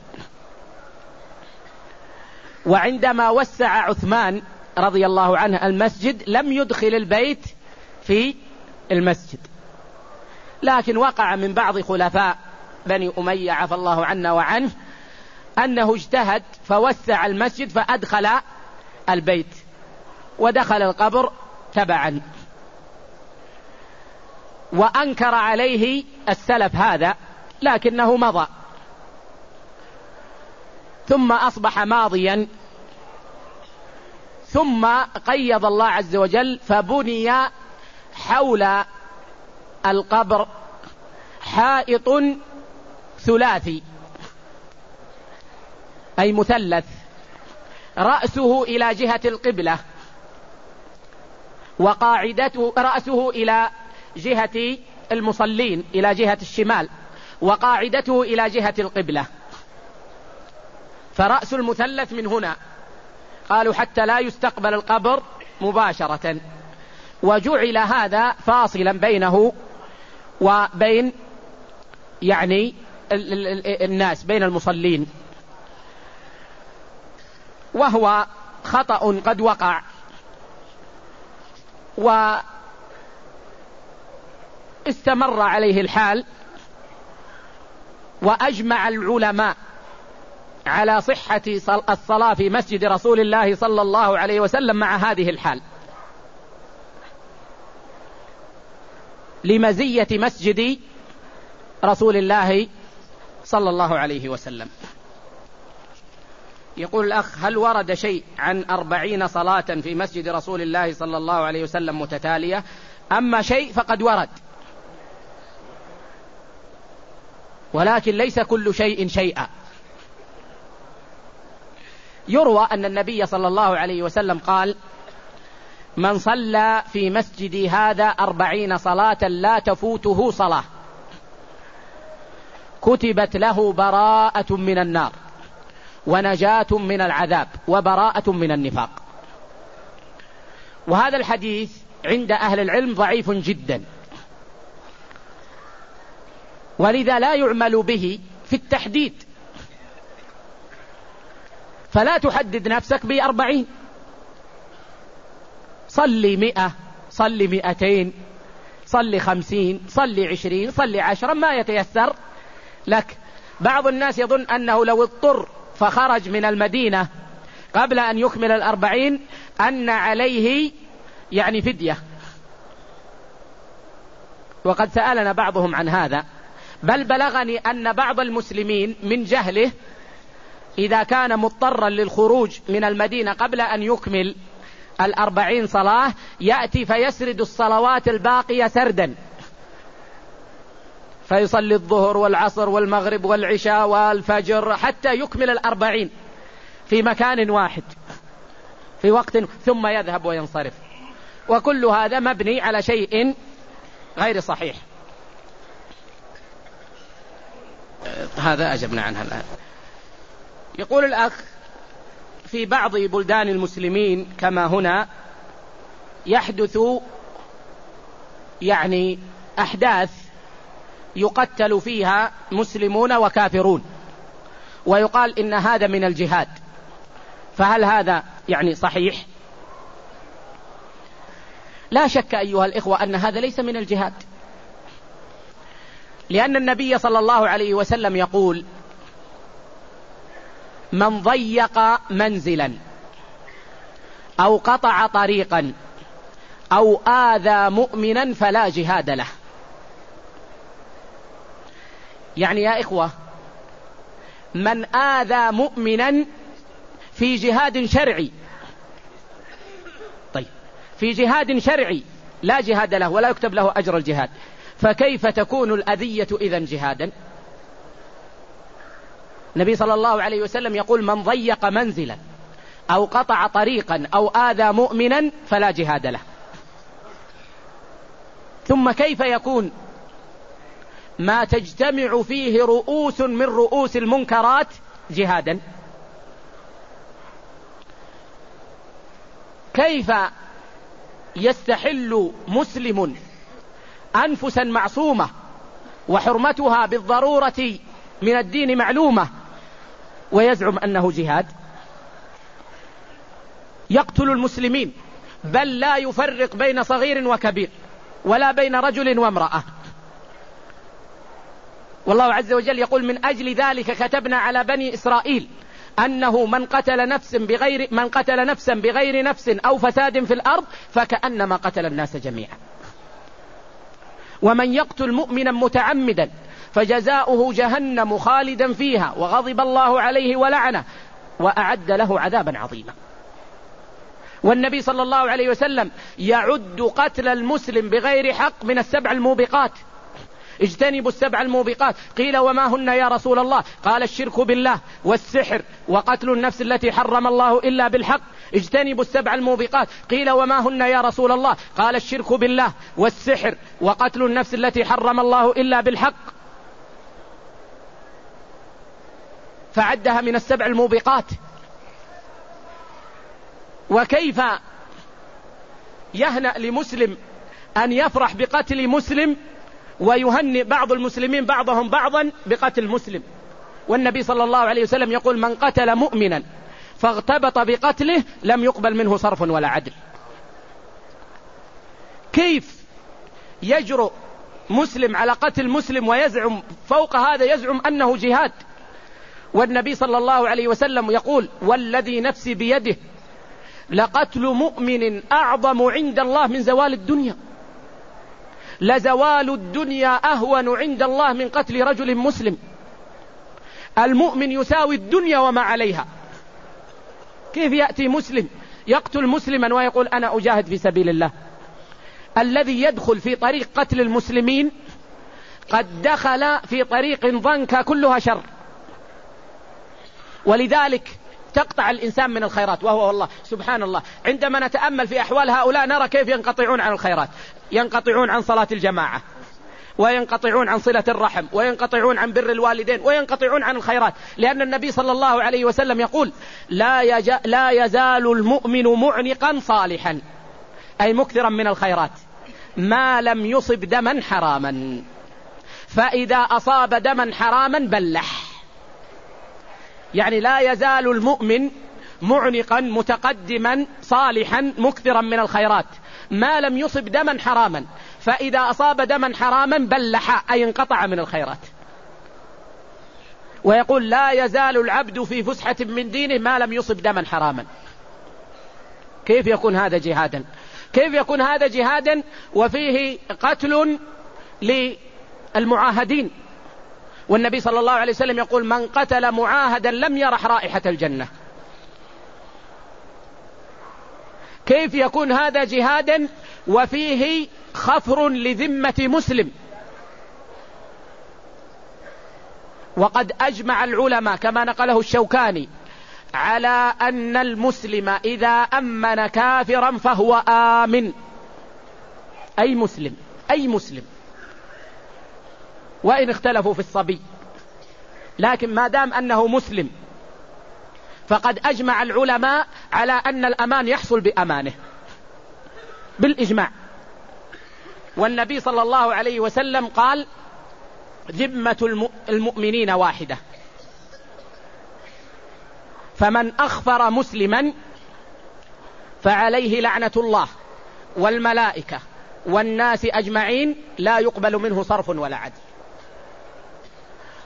وعندما وسع عثمان رضي الله عنه المسجد لم يدخل البيت في المسجد، لكن وقع من بعض خلفاء بني أمية عفى الله عنا وعنه أنه اجتهد فوسع المسجد فأدخل البيت ودخل القبر تبعا، وأنكر عليه السلف هذا لكنه مضى، ثم أصبح ماضيا، ثم قيض الله عز وجل فبني حول القبر حائط ثلاثي أي مثلث، رأسه إلى جهة القبلة، وقاعدته رأسه إلى جهة المصلين إلى جهة الشمال، وقاعدته إلى جهة القبلة، فرأس المثلث من هنا. قالوا حتى لا يستقبل القبر مباشرة، وجعل هذا فاصلا بينه وبين يعني الناس، بين المصلين، وهو خطأ قد وقع. واستمر عليه الحال، وأجمع العلماء على صحة الصلاة في مسجد رسول الله صلى الله عليه وسلم مع هذه الحال، لمزية مسجد رسول الله صلى الله عليه وسلم. يقول الأخ: هل ورد شيء عن أربعين صلاة في مسجد رسول الله صلى الله عليه وسلم متتالية؟ أما شيء فقد ورد، ولكن ليس كل شيء شيئا. يروى أن النبي صلى الله عليه وسلم قال: من صلى في مسجدي هذا أربعين صلاة لا تفوته صلاة كتبت له براءة من النار ونجاة من العذاب وبراءة من النفاق. وهذا الحديث عند أهل العلم ضعيف جدا، ولذا لا يعمل به في التحديد، فلا تحدد نفسك بأربعين، صلي مئة، صلي مئتين، صلي خمسين، صلي عشرين، صلي عشرا، ما يتيسر لك. بعض الناس يظن أنه لو اضطر فخرج من المدينة قبل أن يكمل الأربعين أن عليه يعني فدية، وقد سألنا بعضهم عن هذا، بل بلغني أن بعض المسلمين من جهله إذا كان مضطرا للخروج من المدينة قبل أن يكمل الأربعين صلاة يأتي فيسرد الصلوات الباقية سردا، فيصلي الظهر والعصر والمغرب والعشاء والفجر حتى يكمل الأربعين في مكان واحد في وقت، ثم يذهب وينصرف. وكل هذا مبني على شيء غير صحيح. هذا أجبنا عنها الآن. يقول الأخ: في بعض بلدان المسلمين كما هنا يحدث يعني أحداث يقتل فيها مسلمون وكافرون، ويقال إن هذا من الجهاد، فهل هذا يعني صحيح؟ لا شك أيها الإخوة أن هذا ليس من الجهاد، لأن النبي صلى الله عليه وسلم يقول: من ضيق منزلا أو قطع طريقا أو آذى مؤمنا فلا جهاد له. يعني يا إخوة، من آذى مؤمنا في جهاد شرعي، طيب في جهاد شرعي لا جهاد له ولا يكتب له أجر الجهاد، فكيف تكون الأذية إذن جهادا؟ النبي صلى الله عليه وسلم يقول: من ضيق منزلا أو قطع طريقا أو آذى مؤمنا فلا جهاد له. ثم كيف يكون ما تجتمع فيه رؤوس من رؤوس المنكرات جهادا؟ كيف يستحل مسلم أنفسا معصومة وحرمتها بالضرورة من الدين معلومة ويزعم أنه جهاد؟ يقتل المسلمين، بل لا يفرق بين صغير وكبير ولا بين رجل وامرأة. والله عز وجل يقول: من أجل ذلك كتبنا على بني إسرائيل أنه من قتل نفس بغير من قتل نفسا بغير نفس أو فساد في الأرض فكأنما قتل الناس جميعا. ومن يقتل مؤمنا متعمدا فجزاؤه جهنم خالدا فيها وغضب الله عليه ولعنه وأعد له عذابا عظيما. والنبي صلى الله عليه وسلم يعد قتل المسلم بغير حق من السبع الموبقات. اجتنبوا السبع الموبقات. قيل: وما هن يا رسول الله؟ قال: الشرك بالله والسحر وقتل النفس التي حرم الله إلا بالحق. اجتنبوا السبع الموبقات. قيل: وما هن يا رسول الله؟ قال: الشرك بالله والسحر وقتل النفس التي حرم الله إلا بالحق. فعدها من السبع الموبقات. وكيف يهنأ لمسلم أن يفرح بقتل مسلم ويهنئ بعض المسلمين بعضهم بعضا بقتل مسلم؟ والنبي صلى الله عليه وسلم يقول: من قتل مؤمنا فاغتبط بقتله لم يقبل منه صرف ولا عدل. كيف يجرؤ مسلم على قتل مسلم ويزعم فوق هذا يزعم أنه جهاد؟ والنبي صلى الله عليه وسلم يقول: والذي نفسي بيده لقتل مؤمن أعظم عند الله من زوال الدنيا، لزوال الدنيا أهون عند الله من قتل رجل مسلم. المؤمن يساوي الدنيا وما عليها. كيف يأتي مسلم يقتل مسلما ويقول: أنا أجاهد في سبيل الله؟ الذي يدخل في طريق قتل المسلمين قد دخل في طريق ضنك كلها شر. ولذلك تقطع الإنسان من الخيرات. وهو والله سبحان الله عندما نتأمل في أحوال هؤلاء نرى كيف ينقطعون عن الخيرات، ينقطعون عن صلاة الجماعة، وينقطعون عن صلة الرحم، وينقطعون عن بر الوالدين، وينقطعون عن الخيرات. لأن النبي صلى الله عليه وسلم يقول: لا, يج... لا يزال المؤمن معنقا صالحا، أي مكثرا من الخيرات، ما لم يصب دما حراما، فإذا أصاب دما حراما بلح. يعني لا يزال المؤمن معنقا متقدما صالحا مكثرا من الخيرات ما لم يصب دما حراما، فإذا أصاب دما حراما بلح، أي انقطع من الخيرات. ويقول: لا يزال العبد في فسحة من دينه ما لم يصب دما حراما. كيف يكون هذا جهادا؟ كيف يكون هذا جهادا وفيه قتل للمعاهدين؟ والنبي صلى الله عليه وسلم يقول: من قتل معاهدا لم يرح رائحة الجنة. كيف يكون هذا جهادا وفيه خفر لذمة مسلم؟ وقد أجمع العلماء كما نقله الشوكاني على أن المسلم إذا أمن كافرا فهو آمن. أي مسلم أي مسلم، وإن اختلفوا في الصبي، لكن ما دام أنه مسلم فقد أجمع العلماء على أن الأمان يحصل بأمانه بالإجماع. والنبي صلى الله عليه وسلم قال: ذمة المؤمنين واحدة، فمن أخفر مسلما فعليه لعنة الله والملائكة والناس أجمعين لا يقبل منه صرف ولا عدل.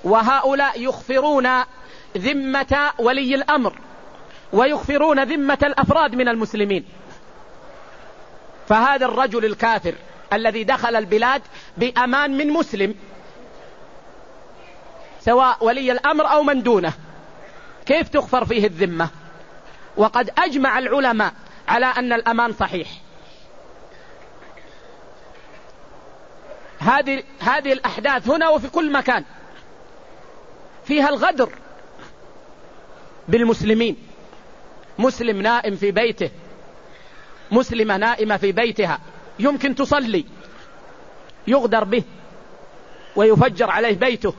وهؤلاء يخفرون ذمة ولي الأمر ويخفرون ذمة الأفراد من المسلمين. فهذا الرجل الكافر الذي دخل البلاد بأمان من مسلم سواء ولي الأمر أو من دونه، كيف تخفر فيه الذمة؟ وقد أجمع العلماء على أن الأمان صحيح. هذه هذه الأحداث هنا وفي كل مكان فيها الغدر بالمسلمين. مسلم نائم في بيته، مسلمة نائمة في بيتها يمكن تصلي، يغدر به ويفجر عليه بيته.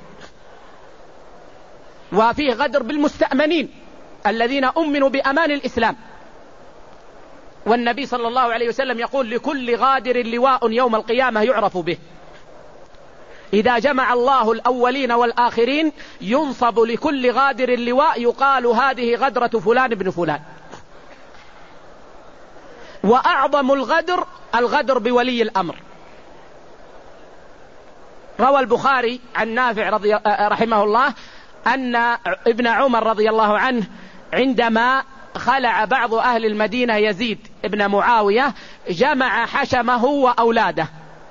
وفيه غدر بالمستأمنين الذين أمنوا بأمان الإسلام. والنبي صلى الله عليه وسلم يقول: لكل غادر لواء يوم القيامة يعرف به. إذا جمع الله الأولين والآخرين ينصب لكل غادر لواء يقال: هذه غدرة فلان ابن فلان. وأعظم الغدر الغدر بولي الأمر. روى البخاري عن نافع رضي رحمه الله أن ابن عمر رضي الله عنه عندما خلع بعض أهل المدينة يزيد ابن معاوية جمع حشمه وأولاده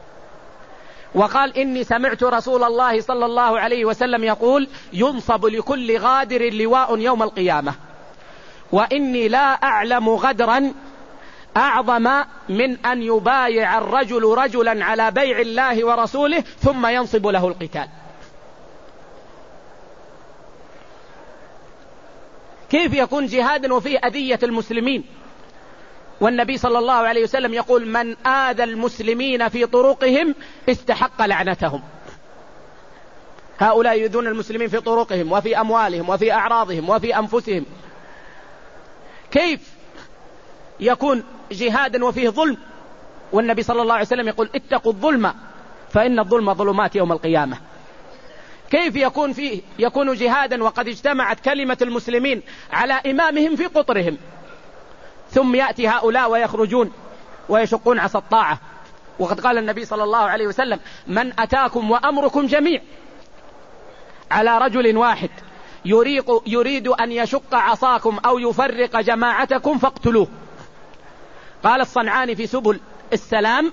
وقال: إني سمعت رسول الله صلى الله عليه وسلم يقول: ينصب لكل غادر لواء يوم القيامة، وإني لا أعلم غدرا أعظم من أن يبايع الرجل رجلا على بيع الله ورسوله ثم ينصب له القتال. كيف يكون جهادا وفيه أذية المسلمين؟ والنبي صلى الله عليه وسلم يقول: من آذى المسلمين في طرقهم استحق لعنتهم. هؤلاء يؤذون المسلمين في طرقهم وفي أموالهم وفي أعراضهم وفي أنفسهم. كيف يكون جهادا وفيه ظلم؟ والنبي صلى الله عليه وسلم يقول: اتقوا الظلم فإن الظلم ظلمات يوم القيامة. كيف يكون فيه يكون جهادا وقد اجتمعت كلمة المسلمين على إمامهم في قطرهم، ثم يأتي هؤلاء ويخرجون ويشقون عصا الطاعة؟ وقد قال النبي صلى الله عليه وسلم: من أتاكم وأمركم جميع على رجل واحد يريق يريد أن يشق عصاكم أو يفرق جماعتكم فاقتلوه. قال الصنعاني في سبل السلام: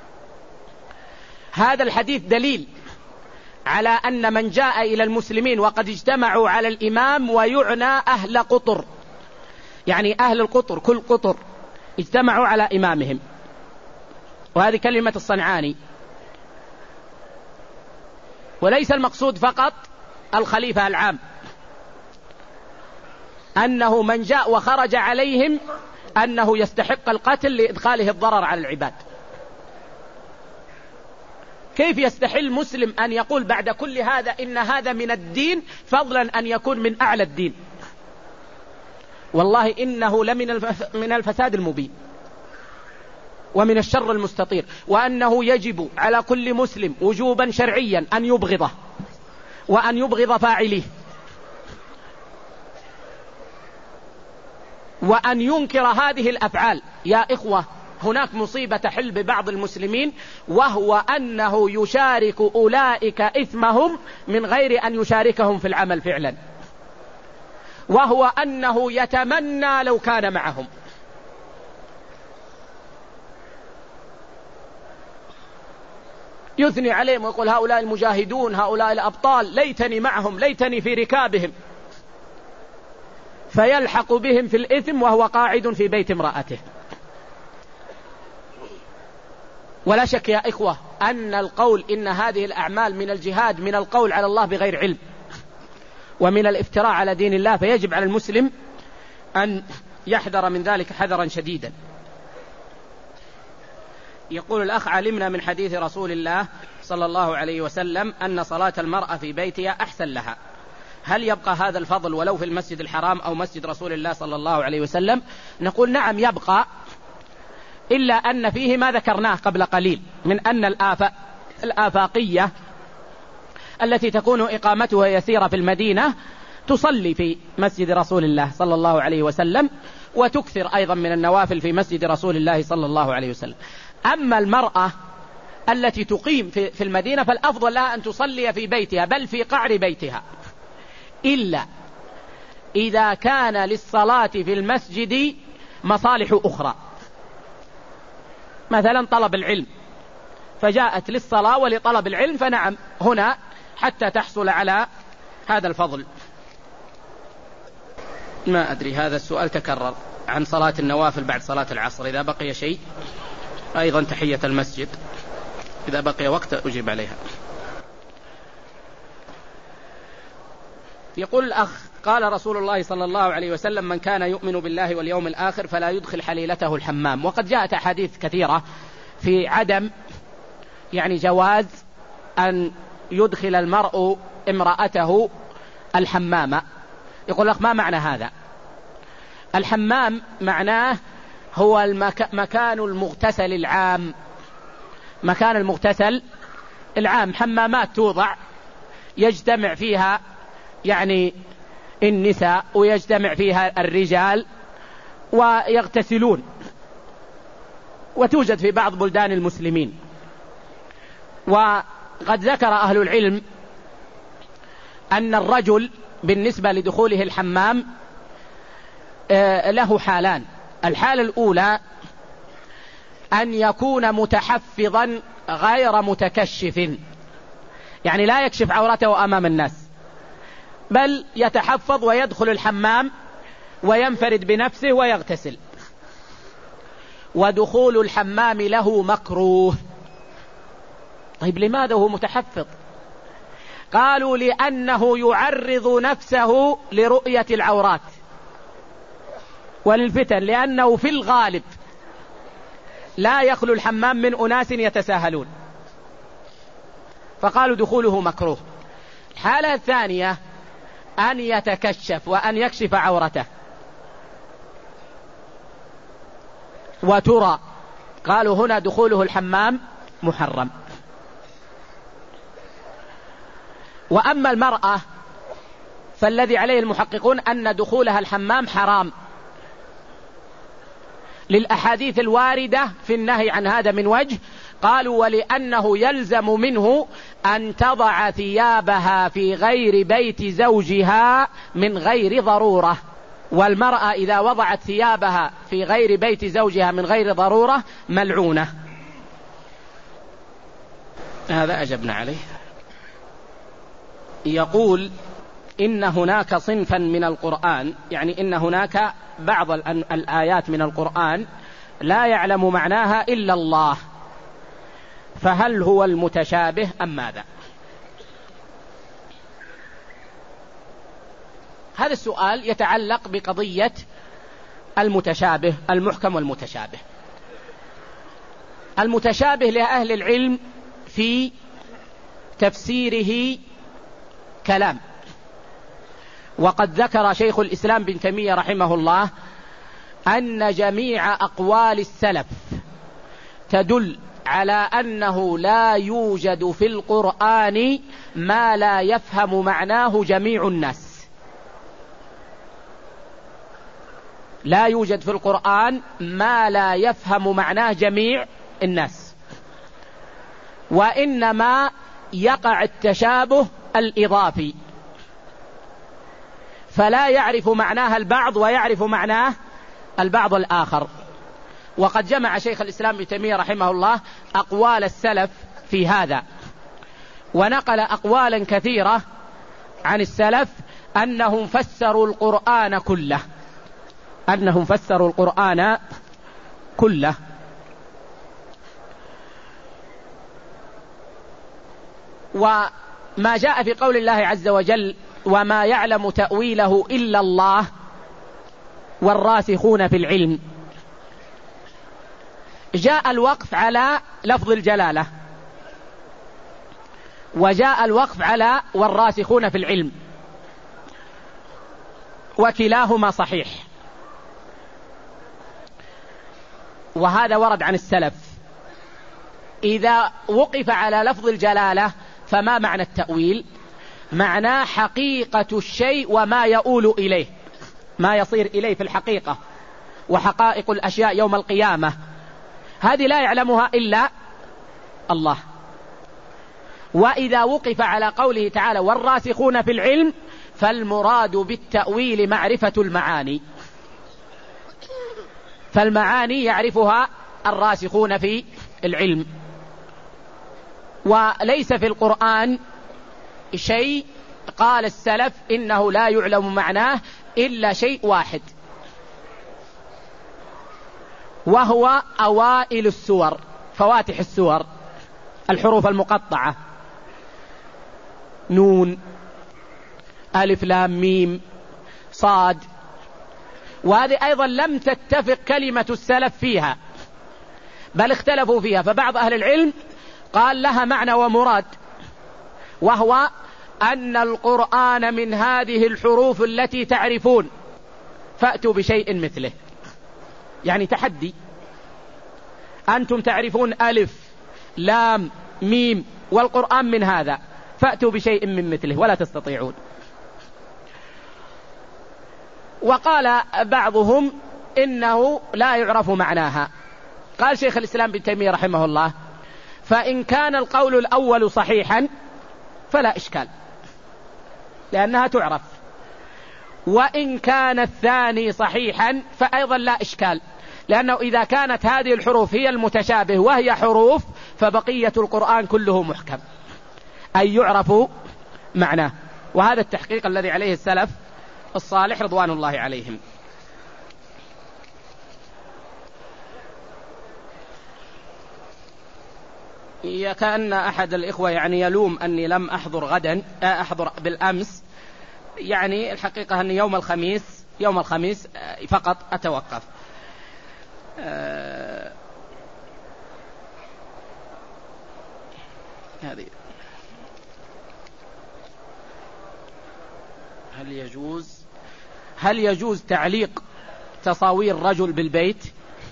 هذا الحديث دليل على أن من جاء إلى المسلمين وقد اجتمعوا على الإمام، ويعنى أهل قطر، يعني أهل القطر كل قطر اجتمعوا على إمامهم. وهذه كلمة الصنعاني. وليس المقصود فقط الخليفة العام، أنه من جاء وخرج عليهم أنه يستحق القتل لإدخاله الضرر على العباد. كيف يستحل مسلم أن يقول بعد كل هذا إن هذا من الدين، فضلا أن يكون من أعلى الدين؟ والله إنه لمن من الفساد المبين ومن الشر المستطير، وأنه يجب على كل مسلم وجوبا شرعيا أن يبغضه وأن يبغض فاعليه، وأن ينكر هذه الأفعال. يا إخوة، هناك مصيبة تحل ببعض المسلمين، وهو أنه يشارك أولئك إثمهم من غير أن يشاركهم في العمل فعلا، وهو أنه يتمنى لو كان معهم. يثني عليهم ويقول: هؤلاء المجاهدون، هؤلاء الأبطال، ليتني معهم، ليتني في ركابهم، فيلحق بهم في الإثم وهو قاعد في بيت امرأته. ولا شك يا إخوة أن القول إن هذه الأعمال من الجهاد من القول على الله بغير علم ومن الافتراء على دين الله، فيجب على المسلم أن يحذر من ذلك حذرا شديدا. يقول الأخ: علمنا من حديث رسول الله صلى الله عليه وسلم أن صلاة المرأة في بيتها أحسن لها، هل يبقى هذا الفضل ولو في المسجد الحرام أو مسجد رسول الله صلى الله عليه وسلم؟ نقول: نعم يبقى، إلا أن فيه ما ذكرناه قبل قليل من أن الآفاق الآفاقية التي تكون إقامتها يسيرة في المدينة تصلي في مسجد رسول الله صلى الله عليه وسلم، وتكثر أيضا من النوافل في مسجد رسول الله صلى الله عليه وسلم. أما المرأة التي تقيم في المدينة فالأفضل لها أن تصلي في بيتها بل في قعر بيتها، إلا إذا كان للصلاة في المسجد مصالح أخرى، مثلا طلب العلم، فجاءت للصلاة ولطلب العلم، فنعم هنا حتى تحصل على هذا الفضل. ما أدري هذا السؤال تكرر عن صلاة النوافل بعد صلاة العصر، إذا بقي شيء، أيضا تحية المسجد إذا بقي وقت أجيب عليها. يقول الأخ: قال رسول الله صلى الله عليه وسلم: من كان يؤمن بالله واليوم الآخر فلا يدخل حليلته الحمام. وقد جاءت أحاديث كثيرة في عدم يعني جواز أن يدخل المرء امرأته الحمام. يقول لك: ما معنى هذا؟ الحمام معناه هو المك... مكان المغتسل العام، مكان المغتسل العام، حمامات توضع يجتمع فيها يعني النساء ويجتمع فيها الرجال ويغتسلون، وتوجد في بعض بلدان المسلمين. وقد ذكر أهل العلم أن الرجل بالنسبة لدخوله الحمام له حالان: الحالة الأولى أن يكون متحفظا غير متكشف، يعني لا يكشف عورته أمام الناس، بل يتحفظ ويدخل الحمام وينفرد بنفسه ويغتسل. ودخول الحمام له مكروه. طيب لماذا هو متحفظ؟ قالوا: لأنه يعرض نفسه لرؤية العورات وللفتن، لأنه في الغالب لا يخلو الحمام من أناس يتساهلون، فقالوا دخوله مكروه. الحالة الثانية أن يتكشف وأن يكشف عورته وترى، قالوا هنا دخوله الحمام محرم. وأما المرأة فالذي عليه المحققون أن دخولها الحمام حرام، للأحاديث الواردة في النهي عن هذا من وجه. قالوا: ولأنه يلزم منه أن تضع ثيابها في غير بيت زوجها من غير ضرورة، والمرأة إذا وضعت ثيابها في غير بيت زوجها من غير ضرورة ملعونة. هذا أجبنا عليه. يقول: إن هناك صنفا من القرآن، يعني إن هناك بعض الآيات من القرآن لا يعلم معناها إلا الله، فهل هو المتشابه أم ماذا؟ هذا السؤال يتعلق بقضية المتشابه، المحكم والمتشابه. المتشابه لأهل العلم في تفسيره كلام، وقد ذكر شيخ الإسلام بن تيمية رحمه الله أن جميع أقوال السلف تدل على أنه لا يوجد في القرآن ما لا يفهم معناه جميع الناس. لا يوجد في القرآن ما لا يفهم معناه جميع الناس، وإنما يقع التشابه الإضافي، فلا يعرف معناها البعض ويعرف معناه البعض الآخر. وقد جمع شيخ الإسلام ابن تيمية رحمه الله أقوال السلف في هذا، ونقل أقوالا كثيرة عن السلف أنهم فسروا القرآن كله، أنهم فسروا القرآن كله. وما جاء في قول الله عز وجل: وما يعلم تأويله إلا الله والراسخون في العلم، جاء الوقف على لفظ الجلالة، وجاء الوقف على والراسخون في العلم، وكلاهما صحيح، وهذا ورد عن السلف. إذا وقف على لفظ الجلالة فما معنى التأويل؟ معناه حقيقة الشيء وما يؤول إليه، ما يصير إليه في الحقيقة، وحقائق الأشياء يوم القيامة، هذه لا يعلمها إلا الله. وإذا وقف على قوله تعالى والراسخون في العلم فالمراد بالتأويل معرفة المعاني، فالمعاني يعرفها الراسخون في العلم. وليس في القرآن شيء قال السلف إنه لا يعلم معناه إلا شيء واحد، وهو أوائل السور، فواتح السور، الحروف المقطعة، نون، ألف لام ميم صاد. وهذه أيضا لم تتفق كلمة السلف فيها، بل اختلفوا فيها. فبعض أهل العلم قال لها معنى ومراد، وهو أن القرآن من هذه الحروف التي تعرفون فأتوا بشيء مثله. يعني تحدي، أنتم تعرفون ألف لام ميم والقرآن من هذا، فأتوا بشيء من مثله، ولا تستطيعون. وقال بعضهم إنه لا يعرف معناها. قال شيخ الإسلام ابن تيمية رحمه الله فإن كان القول الأول صحيحا فلا إشكال لأنها تعرف، وإن كان الثاني صحيحا فأيضا لا إشكال، لأنه إذا كانت هذه الحروف هي المتشابه وهي حروف فبقية القرآن كله محكم، أي يعرف معناه. وهذا التحقيق الذي عليه السلف الصالح رضوان الله عليهم. كأن أحد الإخوة يعني يلوم أني لم أحضر غدا أحضر بالأمس، يعني الحقيقة أن يوم الخميس يوم الخميس فقط أتوقف. هذه هل يجوز هل يجوز تعليق تصاوير رجل بالبيت؟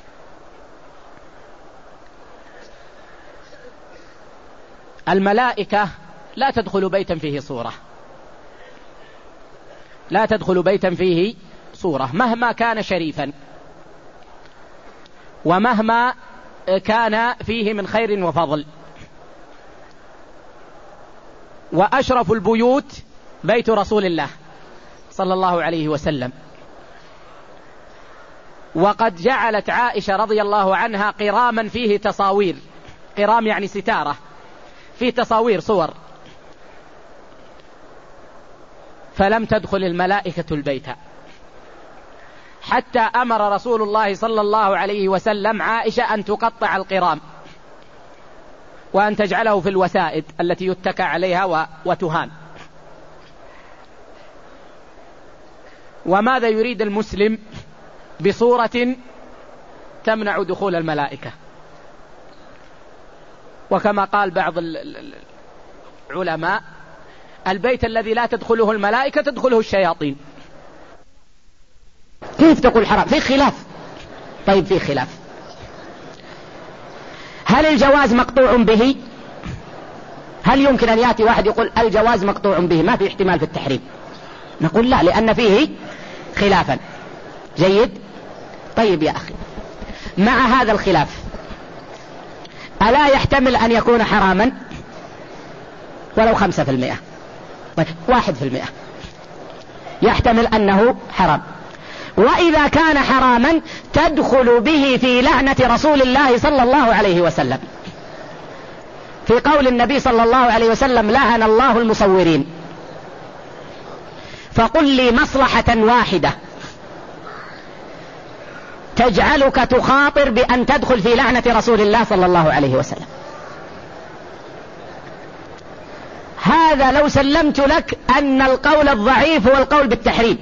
الملائكة لا تدخل بيتا فيه صورة، لا تدخل بيتا فيه صورة مهما كان شريفا ومهما كان فيه من خير وفضل. وأشرف البيوت بيت رسول الله صلى الله عليه وسلم. وقد جعلت عائشة رضي الله عنها قراما فيه تصاوير، قرام يعني ستارة فيه تصاوير صور، فلم تدخل الملائكة البيت، حتى أمر رسول الله صلى الله عليه وسلم عائشة أن تقطع القرام وأن تجعله في الوسائد التي يتكى عليها وتهان. وماذا يريد المسلم بصورة تمنع دخول الملائكة؟ وكما قال بعض العلماء البيت الذي لا تدخله الملائكة تدخله الشياطين. كيف تقول حرام؟ في خلاف. طيب في خلاف، هل الجواز مقطوع به؟ هل يمكن أن يأتي واحد يقول الجواز مقطوع به ما في احتمال في التحريم؟ نقول لا، لأن فيه خلافا. جيد. طيب يا أخي، مع هذا الخلاف ألا يحتمل أن يكون حراما ولو خمسة في المئة؟ طيب واحد في المئة يحتمل أنه حرام. وإذا كان حراما تدخل به في لعنة رسول الله صلى الله عليه وسلم، في قول النبي صلى الله عليه وسلم لعن الله المصورين. فقل لي مصلحة واحدة تجعلك تخاطر بأن تدخل في لعنة رسول الله صلى الله عليه وسلم. هذا لو سلمت لك أن القول الضعيف هو القول بالتحريم،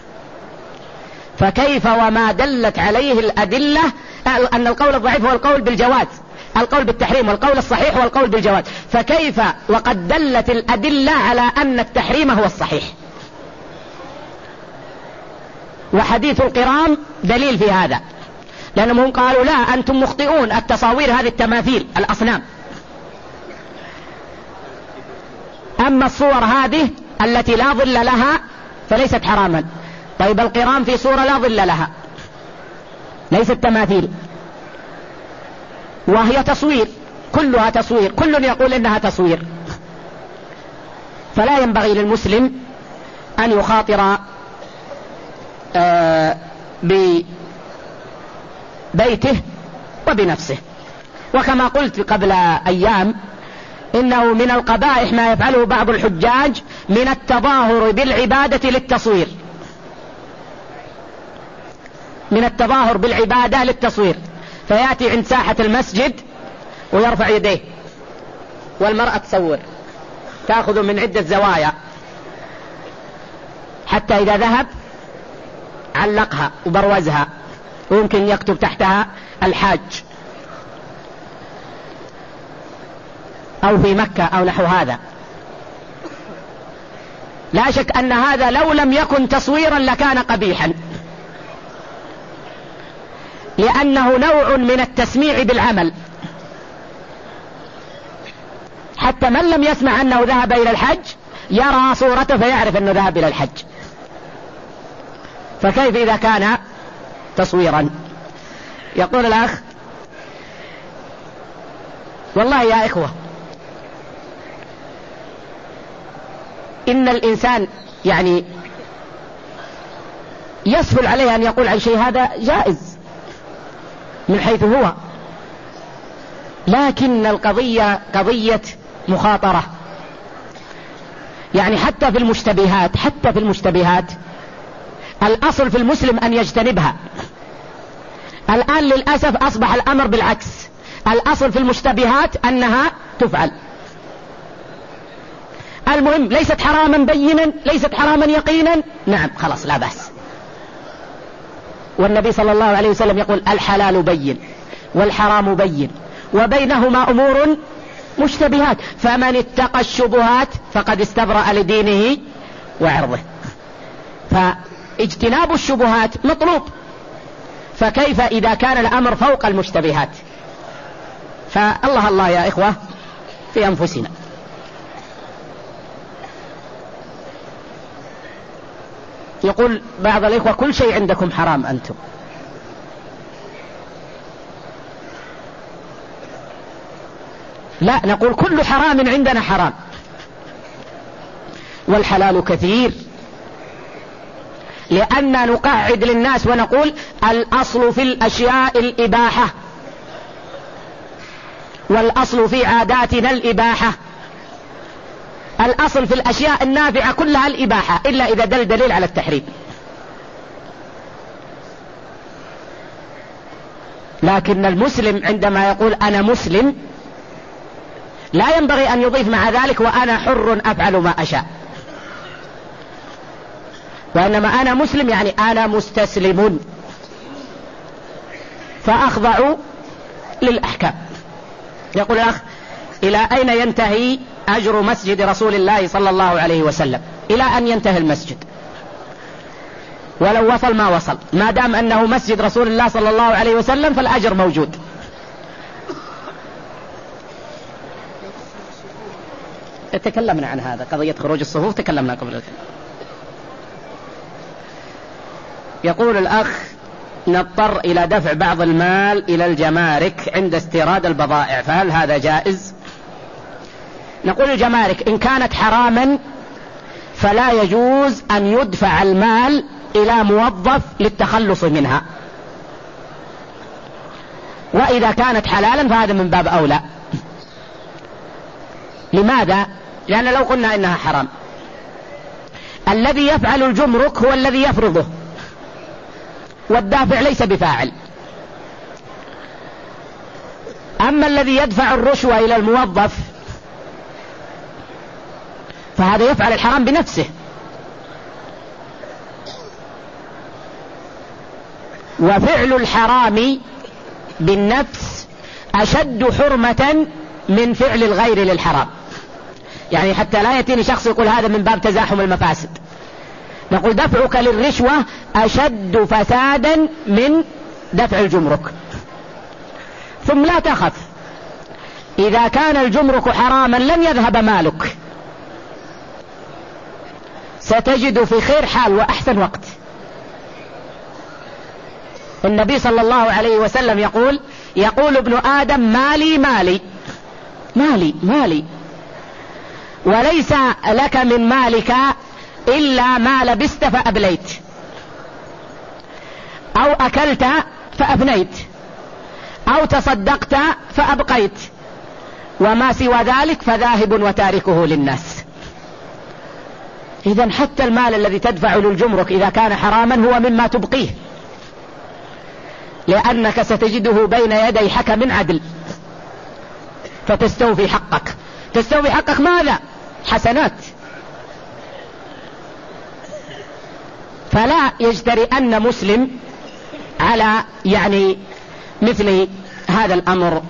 فكيف وما دلت عليه الأدلة أن القول الضعيف هو القول بالجواز، القول بالتحريم، والقول الصحيح هو القول بالجواز، فكيف وقد دلت الأدلة على أن التحريم هو الصحيح؟ وحديث القرام دليل في هذا، لأنهم قالوا لا أنتم مخطئون، التصاوير هذه التماثيل الأصنام، أما الصور هذه التي لا ظل لها فليست حراما. طيب القرام في صورة لا ظل لها ليست تماثيل وهي تصوير، كلها تصوير، كل يقول إنها تصوير. فلا ينبغي للمسلم أن يخاطر آه ببيته وبنفسه. وكما قلت قبل أيام إنه من القبائح ما يفعله بعض الحجاج من التظاهر بالعبادة للتصوير، من التظاهر بالعبادة للتصوير، فيأتي عند ساحة المسجد ويرفع يديه، والمرأة تصور، تأخذ من عدة زوايا حتى إذا ذهب علقها وبروزها، ويمكن يكتب تحتها الحاج أو في مكة أو نحو هذا. لا شك أن هذا لو لم يكن تصويرا لكان قبيحا، لأنه نوع من التسميع بالعمل، حتى من لم يسمع أنه ذهب إلى الحج يرى صورته فيعرف أنه ذهب إلى الحج، فكيف إذا كان تصويرا؟ يقول الأخ: والله يا إخوة، إن الإنسان يعني يسهل عليه أن يقول عن شيء هذا جائز من حيث هو، لكن القضية قضية مخاطرة. يعني حتى في المشتبهات حتى في المشتبهات الأصل في المسلم أن يجتنبها. الآن للأسف أصبح الأمر بالعكس، الأصل في المشتبهات أنها تفعل. المهم ليست حراما بينا، ليست حراما يقينا، نعم خلاص لا بأس. والنبي صلى الله عليه وسلم يقول: الحلال بين والحرام بين وبينهما أمور مشتبهات، فمن اتقى الشبهات فقد استبرأ لدينه وعرضه. فاجتناب الشبهات مطلوب، فكيف إذا كان الأمر فوق المشتبهات؟ فالله الله يا إخوة في أنفسنا. يقول بعض الإخوة: كل شيء عندكم حرام أنتم. لا، نقول كل حرام عندنا حرام، والحلال كثير، لأن نقعد للناس ونقول الأصل في الأشياء الإباحة، والأصل في عاداتنا الإباحة. الأصل في الأشياء النافعة كلها الإباحة، إلا إذا دل دليل على التحريم. لكن المسلم عندما يقول أنا مسلم لا ينبغي أن يضيف مع ذلك وأنا حر أفعل ما أشاء، وإنما أنا مسلم يعني أنا مستسلم فأخضع للأحكام. يقول الأخ: إلى أين ينتهي أجر مسجد رسول الله صلى الله عليه وسلم؟ إلى أن ينتهي المسجد، ولو وصل ما وصل، ما دام أنه مسجد رسول الله صلى الله عليه وسلم فالأجر موجود. تكلمنا عن هذا، قضية خروج الصفوف تكلمنا قبل ذلك. يقول الأخ: نضطر إلى دفع بعض المال إلى الجمارك عند استيراد البضائع، فهل هذا جائز؟ نقول الجمارك إن كانت حراما فلا يجوز أن يدفع المال إلى موظف للتخلص منها، وإذا كانت حلالا فهذا من باب أولى. لماذا؟ لأن لو قلنا إنها حرام الذي يفعل الجمرك هو الذي يفرضه، والدافع ليس بفاعل. أما الذي يدفع الرشوة إلى الموظف فهذا يفعل الحرام بنفسه. وفعل الحرام بالنفس أشد حرمة من فعل الغير للحرام. يعني حتى لا يأتيني شخص يقول هذا من باب تزاحم المفاسد، نقول دفعك للرشوة أشد فسادا من دفع الجمرك. ثم لا تخف، إذا كان الجمرك حراما لن يذهب مالك، ستجد في خير حال وأحسن وقت. النبي صلى الله عليه وسلم يقول: يقول ابن آدم مالي مالي، مالي مالي، وليس لك من مالك إلا ما لبست فأبليت أو أكلت فأفنيت أو تصدقت فأبقيت، وما سوى ذلك فذاهب وتاركه للناس. إذن حتى المال الذي تدفع للجمرك إذا كان حراما هو مما تبقيه، لأنك ستجده بين يدي حكم عدل فتستوفي حقك. تستوفي حقك ماذا؟ حسنات. فلا يجترئن مسلم على يعني مثل هذا الأمر.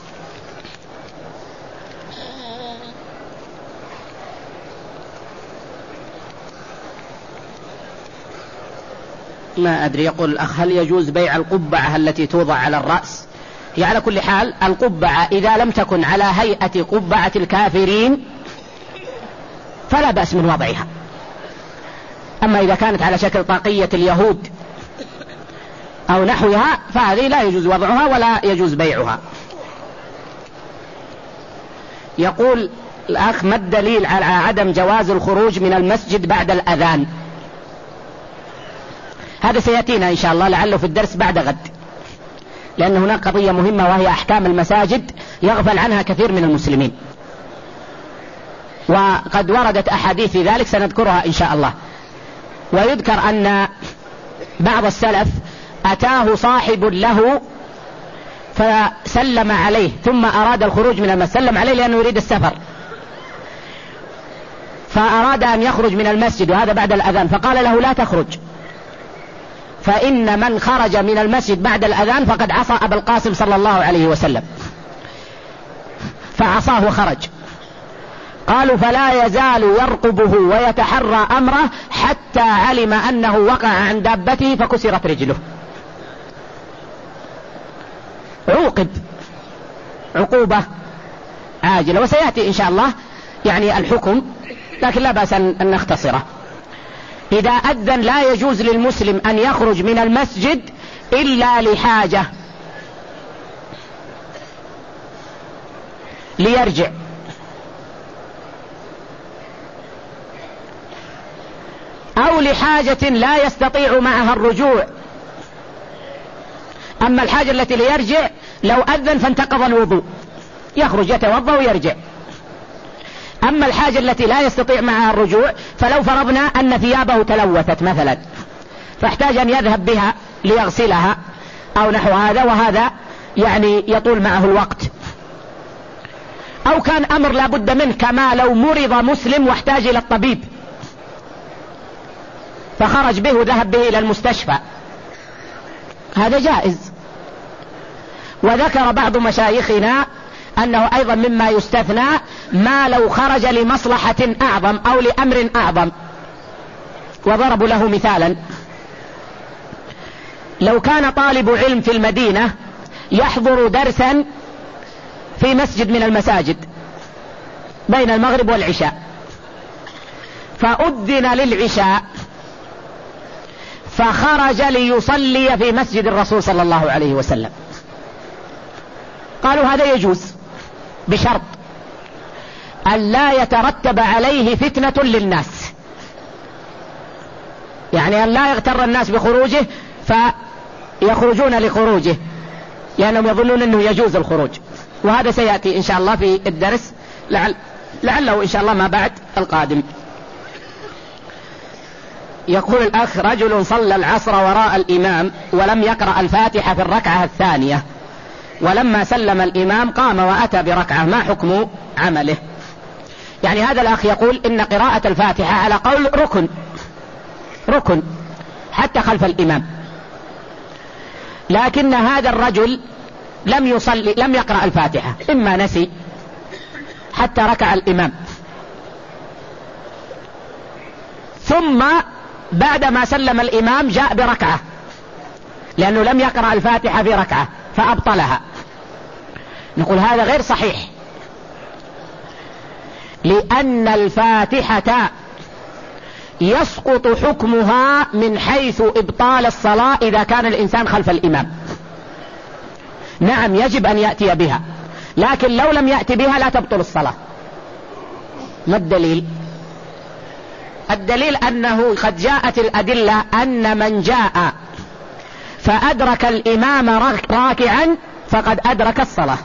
ما أدري، يقول الأخ هل يجوز بيع القبعة التي توضع على الرأس؟ هي على كل حال القبعة إذا لم تكن على هيئة قبعة الكافرين فلا بأس من وضعها، أما إذا كانت على شكل طاقية اليهود أو نحوها فهذه لا يجوز وضعها ولا يجوز بيعها. يقول الأخ ما الدليل على عدم جواز الخروج من المسجد بعد الأذان؟ هذا سيأتينا إن شاء الله لعله في الدرس بعد غد، لأن هناك قضية مهمة وهي أحكام المساجد يغفل عنها كثير من المسلمين، وقد وردت أحاديث في ذلك سنذكرها إن شاء الله. ويذكر أن بعض السلف أتاه صاحب له فسلم عليه ثم أراد الخروج من المسجد، سلم عليه لأنه يريد السفر، فأراد أن يخرج من المسجد وهذا بعد الأذان، فقال له لا تخرج، فإن من خرج من المسجد بعد الأذان فقد عصى أبا القاسم صلى الله عليه وسلم، فعصاه وخرج. قالوا فلا يزال يرقبه ويتحرى أمره حتى علم أنه وقع عن دابته فكسرت رجله، عوقب عقوبة عاجلة. وسيأتي إن شاء الله يعني الحكم، لكن لا بأس أن نختصره. إذا أذن لا يجوز للمسلم أن يخرج من المسجد إلا لحاجة، ليرجع، أو لحاجة لا يستطيع معها الرجوع. أما الحاجة التي ليرجع لو أذن فانتقض الوضوء يخرج يتوضأ ويرجع. أما الحاجة التي لا يستطيع معها الرجوع فلو فرضنا أن ثيابه تلوثت مثلا فاحتاج أن يذهب بها ليغسلها أو نحو هذا، وهذا يعني يطول معه الوقت. أو كان أمر لا بد منه، كما لو مرض مسلم واحتاج إلى الطبيب فخرج به وذهب به إلى المستشفى، هذا جائز. وذكر بعض مشايخنا أنه أيضا مما يستثنى ما لو خرج لمصلحة أعظم أو لأمر أعظم، وضربوا له مثالا: لو كان طالب علم في المدينة يحضر درسا في مسجد من المساجد بين المغرب والعشاء، فأذن للعشاء فخرج ليصلي في مسجد الرسول صلى الله عليه وسلم، قالوا هذا يجوز بشرط أن لا يترتب عليه فتنة للناس، يعني أن لا يغتر الناس بخروجه فيخرجون لخروجه لأنهم يظنون أنه يجوز الخروج. وهذا سيأتي إن شاء الله في الدرس لعل لعله إن شاء الله ما بعد القادم. يقول الأخ: رجل صلى العصر وراء الإمام ولم يقرأ الفاتحة في الركعة الثانية، ولما سلم الإمام قام وأتى بركعة، ما حكم عمله؟ يعني هذا الأخ يقول إن قراءة الفاتحة على قول ركن ركن حتى خلف الإمام، لكن هذا الرجل لم يصلي لم يقرأ الفاتحة، إما نسي حتى ركع الإمام، ثم بعدما سلم الإمام جاء بركعة لأنه لم يقرأ الفاتحة في ركعة فأبطلها. نقول هذا غير صحيح، لأن الفاتحة يسقط حكمها من حيث إبطال الصلاة إذا كان الإنسان خلف الإمام. نعم يجب أن يأتي بها، لكن لو لم يأتي بها لا تبطل الصلاة. ما الدليل؟ الدليل أنه قد جاءت الأدلة أن من جاء فأدرك الإمام راكعا فقد أدرك الصلاة.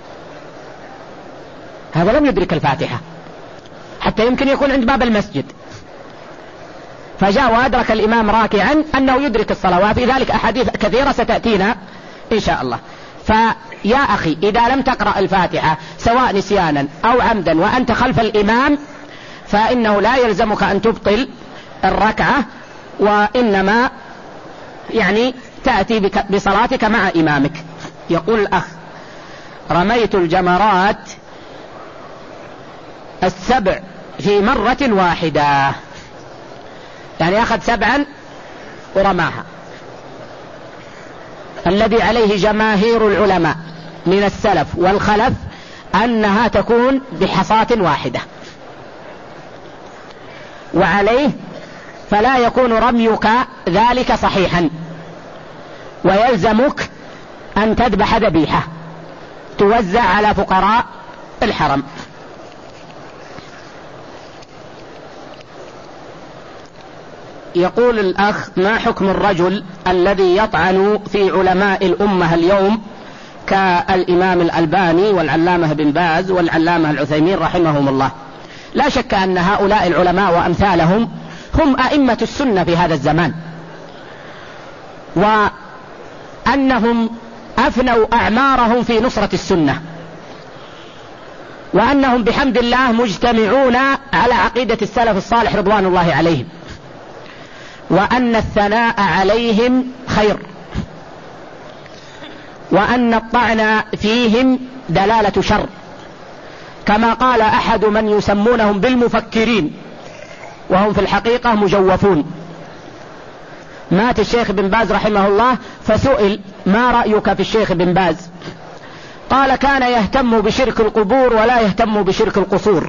هذا لم يدرك الفاتحة، حتى يمكن يكون عند باب المسجد فجاء وأدرك الإمام راكعا أنه يدرك الصلاة، وفي ذلك أحاديث كثيرة ستأتينا إن شاء الله. فيا أخي إذا لم تقرأ الفاتحة سواء نسيانا أو عمدا وأنت خلف الإمام فإنه لا يلزمك أن تبطل الركعة، وإنما يعني تأتي بصلاتك مع إمامك. يقول الأخ: رميت الجمرات السبع في مرة واحدة، يعني أخذ سبعا ورماها. الذي عليه جماهير العلماء من السلف والخلف أنها تكون بحصاة واحدة، وعليه فلا يكون رميك ذلك صحيحا، ويلزمك أن تذبح ذبيحة توزع على فقراء الحرم. يقول الأخ: ما حكم الرجل الذي يطعن في علماء الأمة اليوم كالإمام الألباني والعلامة بن باز والعلامة العثيمين رحمهم الله؟ لا شك أن هؤلاء العلماء وأمثالهم هم أئمة السنة في هذا الزمان، وأنهم أفنوا أعمارهم في نصرة السنة، وأنهم بحمد الله مجتمعون على عقيدة السلف الصالح رضوان الله عليهم، وأن الثناء عليهم خير، وأن الطعن فيهم دلالة شر، كما قال أحد من يسمونهم بالمفكرين وهم في الحقيقة مجوفون. مات الشيخ بن باز رحمه الله فسئل: ما رأيك في الشيخ بن باز؟ قال: كان يهتم بشرك القبور ولا يهتم بشرك القصور.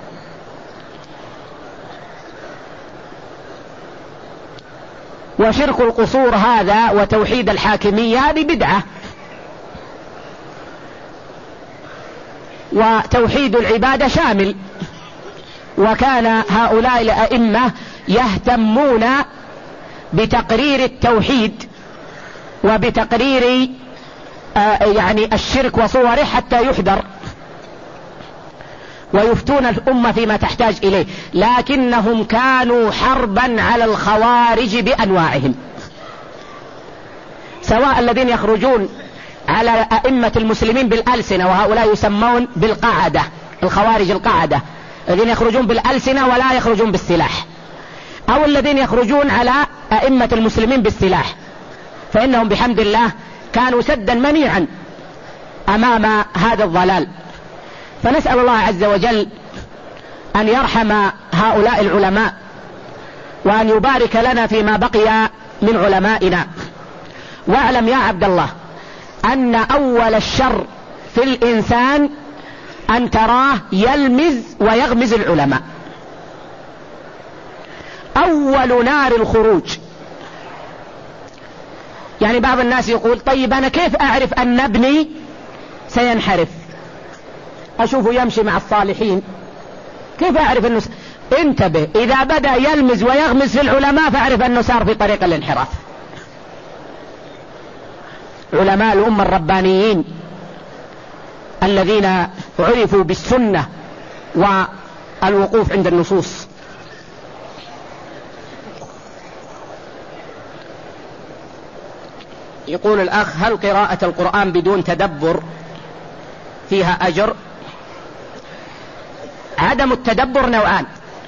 وشرك القصور هذا وتوحيد الحاكمية هذه بدعة، وتوحيد العبادة شامل. وكان هؤلاء الأئمة يهتمون بتقرير التوحيد وبتقرير آه يعني الشرك وصوره حتى يحذر، ويفتون الأمة فيما تحتاج إليه، لكنهم كانوا حربا على الخوارج بأنواعهم، سواء الذين يخرجون على أئمة المسلمين بالألسنة، وهؤلاء يسمون بالقاعدة، الخوارج القاعدة، الذين يخرجون بالألسنة ولا يخرجون بالسلاح، أو الذين يخرجون على أئمة المسلمين بالسلاح، فإنهم بحمد الله كانوا سدا منيعا أمام هذا الضلال. فنسأل الله عز وجل أن يرحم هؤلاء العلماء، وأن يبارك لنا فيما بقي من علمائنا. واعلم يا عبد الله أن أول الشر في الإنسان أن تراه يلمز ويغمز العلماء. أول نار الخروج. يعني بعض الناس يقول: طيب أنا كيف أعرف أن ابني سينحرف؟ أشوفه يمشي مع الصالحين، كيف أعرف أنه س... انتبه، إذا بدأ يلمز ويغمز في العلماء فأعرف أنه صار في طريق الانحراف. علماء الأمة الربانيين الذين عرفوا بالسنة والوقوف عند النصوص. يقول الأخ: هل قراءة القرآن بدون تدبر فيها أجر؟ عدم التدبر نوعان: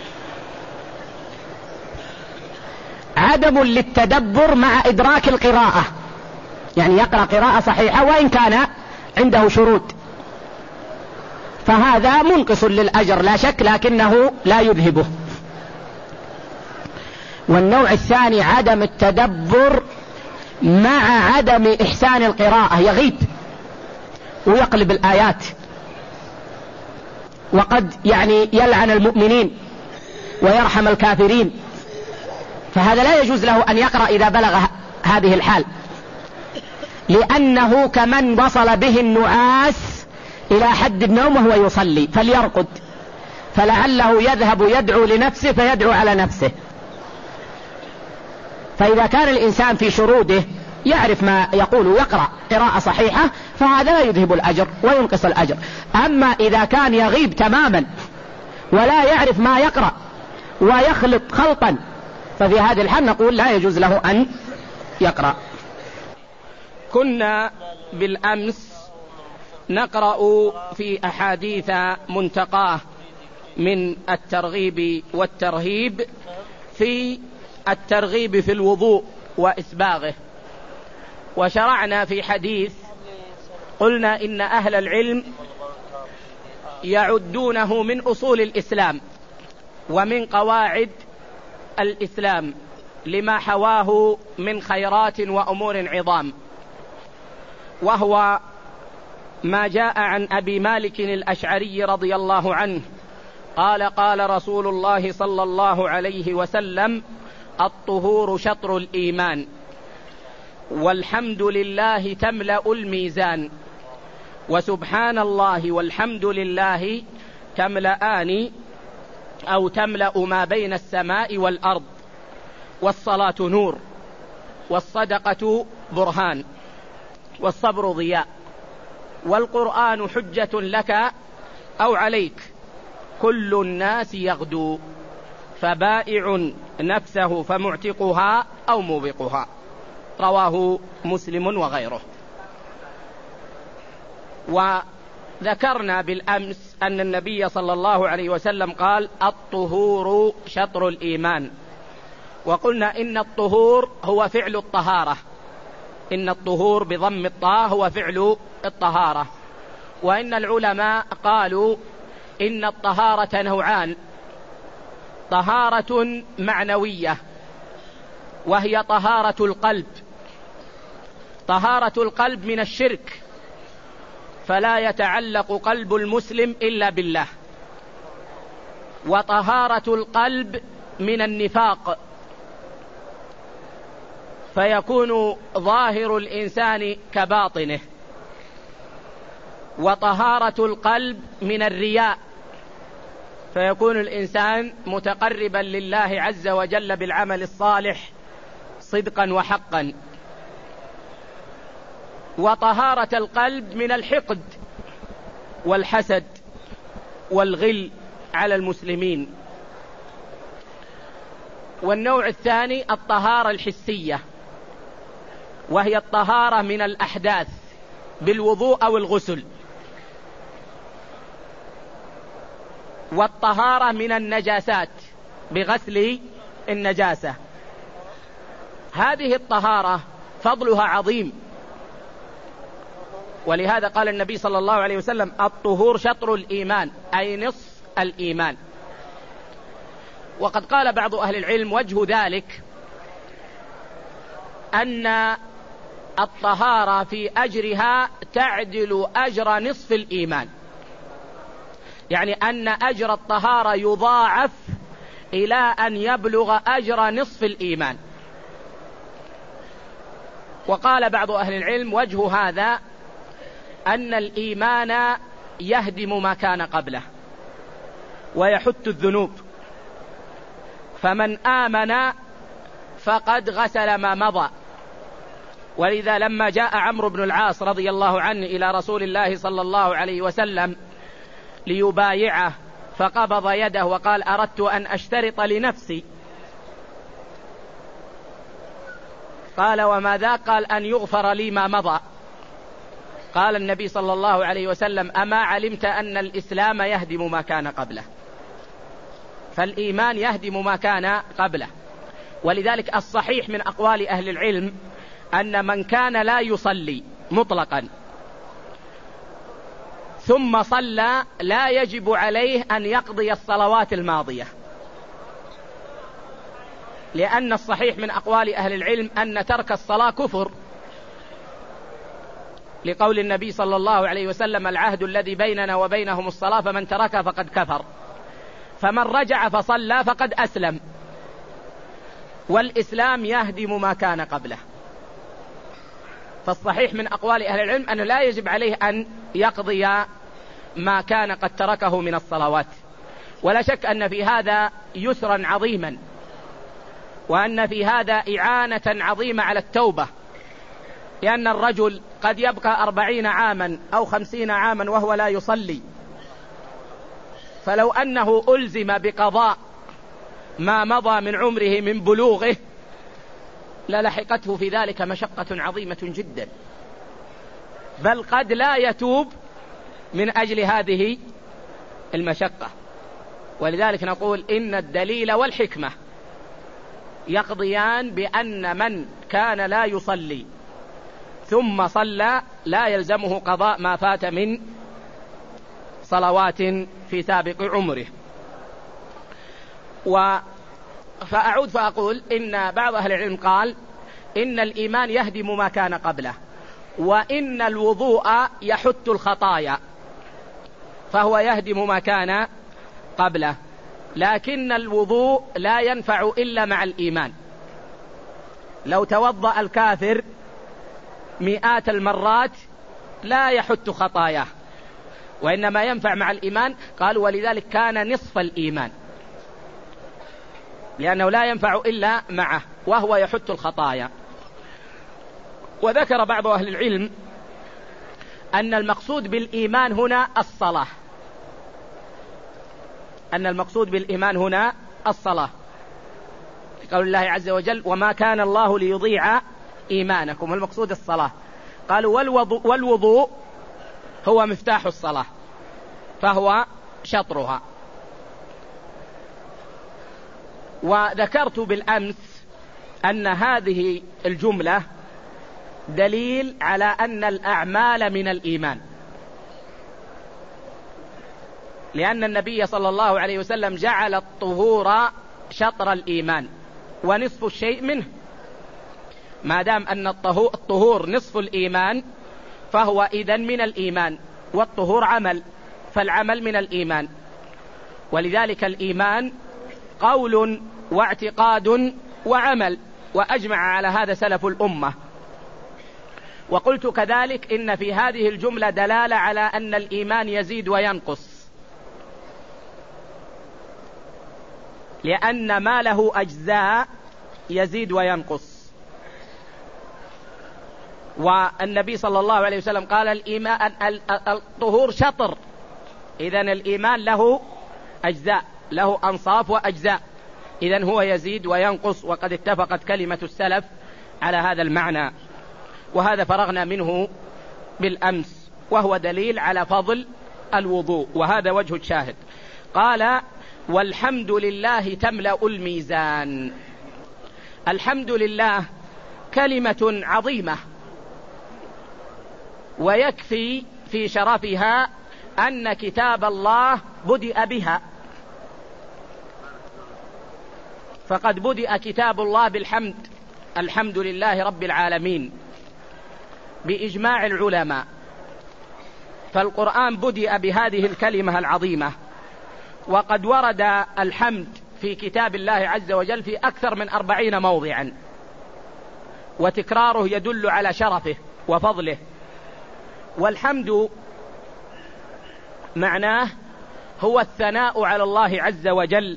عدم للتدبر مع إدراك القراءة، يعني يقرأ قراءة صحيحة وإن كان عنده شروط، فهذا منقص للأجر لا شك، لكنه لا يذهبه. والنوع الثاني عدم التدبر مع عدم إحسان القراءة، يغيب ويقلب الآيات، وقد يعني يلعن المؤمنين ويرحم الكافرين، فهذا لا يجوز له أن يقرأ إذا بلغ هذه الحال، لأنه كمن وصل به النعاس إلى حد النوم وهو يصلي فليرقد، فلعله يذهب يدعو لنفسه فيدعو على نفسه. فإذا كان الإنسان في شروده يعرف ما يقول ويقرأ قراءة صحيحة فهذا لا يذهب الأجر وينقص الأجر. أما إذا كان يغيب تماما ولا يعرف ما يقرأ ويخلط خلطا ففي هذه الحال نقول لا يجوز له أن يقرأ. كنا بالأمس نقرأ في أحاديث منتقاه من الترغيب والترهيب في الترغيب في الوضوء وإسباغه، وشرعنا في حديث قلنا إن أهل العلم يعدونه من أصول الإسلام ومن قواعد الإسلام لما حواه من خيرات وأمور عظام، وهو ما جاء عن أبي مالك الأشعري رضي الله عنه قال قال رسول الله صلى الله عليه وسلم: الطهور شطر الإيمان، والحمد لله تملأ الميزان، وسبحان الله والحمد لله تملأان أو تملأ ما بين السماء والأرض، والصلاة نور، والصدقة برهان، والصبر ضياء، والقرآن حجة لك أو عليك، كل الناس يغدو، فبائع نفسه فمعتقها أو موبقها. رواه مسلم وغيره. وذكرنا بالأمس أن النبي صلى الله عليه وسلم قال: الطهور شطر الإيمان، وقلنا إن الطهور هو فعل الطهارة، إن الطهور بضم الطاء هو فعل الطهارة. وإن العلماء قالوا إن الطهارة نوعان: طهارة معنوية وهي طهارة القلب، طهارة القلب من الشرك، فلا يتعلق قلب المسلم إلا بالله، وطهارة القلب من النفاق، فيكون ظاهر الإنسان كباطنه، وطهارة القلب من الرياء، فيكون الإنسان متقربا لله عز وجل بالعمل الصالح صدقا وحقا، وطهارة القلب من الحقد والحسد والغل على المسلمين. والنوع الثاني الطهارة الحسية، وهي الطهارة من الأحداث بالوضوء أو الغسل، والطهارة من النجاسات بغسل النجاسة. هذه الطهارة فضلها عظيم، ولهذا قال النبي صلى الله عليه وسلم: الطهور شطر الإيمان، أي نصف الإيمان. وقد قال بعض أهل العلم وجه ذلك أن الطهارة في أجرها تعدل أجر نصف الإيمان، يعني أن أجر الطهارة يضاعف إلى أن يبلغ أجر نصف الإيمان. وقال بعض أهل العلم وجه هذا أن الإيمان يهدم ما كان قبله ويحت الذنوب، فمن آمن فقد غسل ما مضى. ولذا لما جاء عمرو بن العاص رضي الله عنه إلى رسول الله صلى الله عليه وسلم ليبايعه فقبض يده وقال: أردت أن أشترط لنفسي. قال: وماذا؟ قال: أن يغفر لي ما مضى. قال النبي صلى الله عليه وسلم: أما علمت أن الإسلام يهدم ما كان قبله؟ فالإيمان يهدم ما كان قبله. ولذلك الصحيح من أقوال أهل العلم أن من كان لا يصلي مطلقا ثم صلى لا يجب عليه أن يقضي الصلوات الماضية، لأن الصحيح من أقوال أهل العلم أن ترك الصلاة كفر، لقول النبي صلى الله عليه وسلم: العهد الذي بيننا وبينهم الصلاة فمن ترك فقد كفر. فمن رجع فصلى فقد أسلم، والإسلام يهدم ما كان قبله. فالصحيح من أقوال أهل العلم أنه لا يجب عليه أن يقضي ما كان قد تركه من الصلوات. ولا شك أن في هذا يسرا عظيما، وأن في هذا إعانة عظيمة على التوبة، لأن الرجل قد يبقى أربعين عاما أو خمسين عاما وهو لا يصلي، فلو أنه ألزم بقضاء ما مضى من عمره من بلوغه للحقته في ذلك مشقة عظيمة جدا، بل قد لا يتوب من أجل هذه المشقة. ولذلك نقول إن الدليل والحكمة يقضيان بأن من كان لا يصلي ثم صلى لا يلزمه قضاء ما فات من صلوات في سابق عمره. و فأعود فأقول إن بعض أهل العلم قال إن الإيمان يهدم ما كان قبله، وإن الوضوء يحت الخطايا، فهو يهدم ما كان قبله، لكن الوضوء لا ينفع إلا مع الإيمان. لو توضأ الكافر مئات المرات لا يحت خطاياه، وإنما ينفع مع الإيمان. قالوا ولذلك كان نصف الإيمان، لأنه لا ينفع إلا معه وهو يحت الخطايا. وذكر بعض أهل العلم أن المقصود بالإيمان هنا الصلاة، أن المقصود بالإيمان هنا الصلاة، قول الله عز وجل وما كان الله ليضيع إيمانكم، والمقصود الصلاة. قالوا والوضوء, والوضوء هو مفتاح الصلاة فهو شطرها. وذكرت بالأمس أن هذه الجملة دليل على أن الأعمال من الإيمان، لأن النبي صلى الله عليه وسلم جعل الطهور شطر الإيمان ونصف الشيء منه. ما دام أن الطهور نصف الإيمان فهو إذن من الإيمان، والطهور عمل، فالعمل من الإيمان. ولذلك الإيمان قول واعتقاد وعمل، وأجمع على هذا سلف الأمة. وقلت كذلك إن في هذه الجملة دلالة على أن الإيمان يزيد وينقص، لأن ما له أجزاء يزيد وينقص. والنبي صلى الله عليه وسلم قال الإيمان الطهور شطر، إذن الإيمان له أجزاء، له أنصاف وأجزاء، إذن هو يزيد وينقص. وقد اتفقت كلمة السلف على هذا المعنى، وهذا فرغنا منه بالأمس، وهو دليل على فضل الوضوء، وهذا وجه الشاهد. قال والحمد لله تملأ الميزان. الحمد لله كلمة عظيمة، ويكفي في شرفها أن كتاب الله بدأ بها، فقد بدأ كتاب الله بالحمد، الحمد لله رب العالمين بإجماع العلماء، فالقرآن بدأ بهذه الكلمة العظيمة. وقد ورد الحمد في كتاب الله عز وجل في أكثر من أربعين موضعا، وتكراره يدل على شرفه وفضله. والحمد معناه هو الثناء على الله عز وجل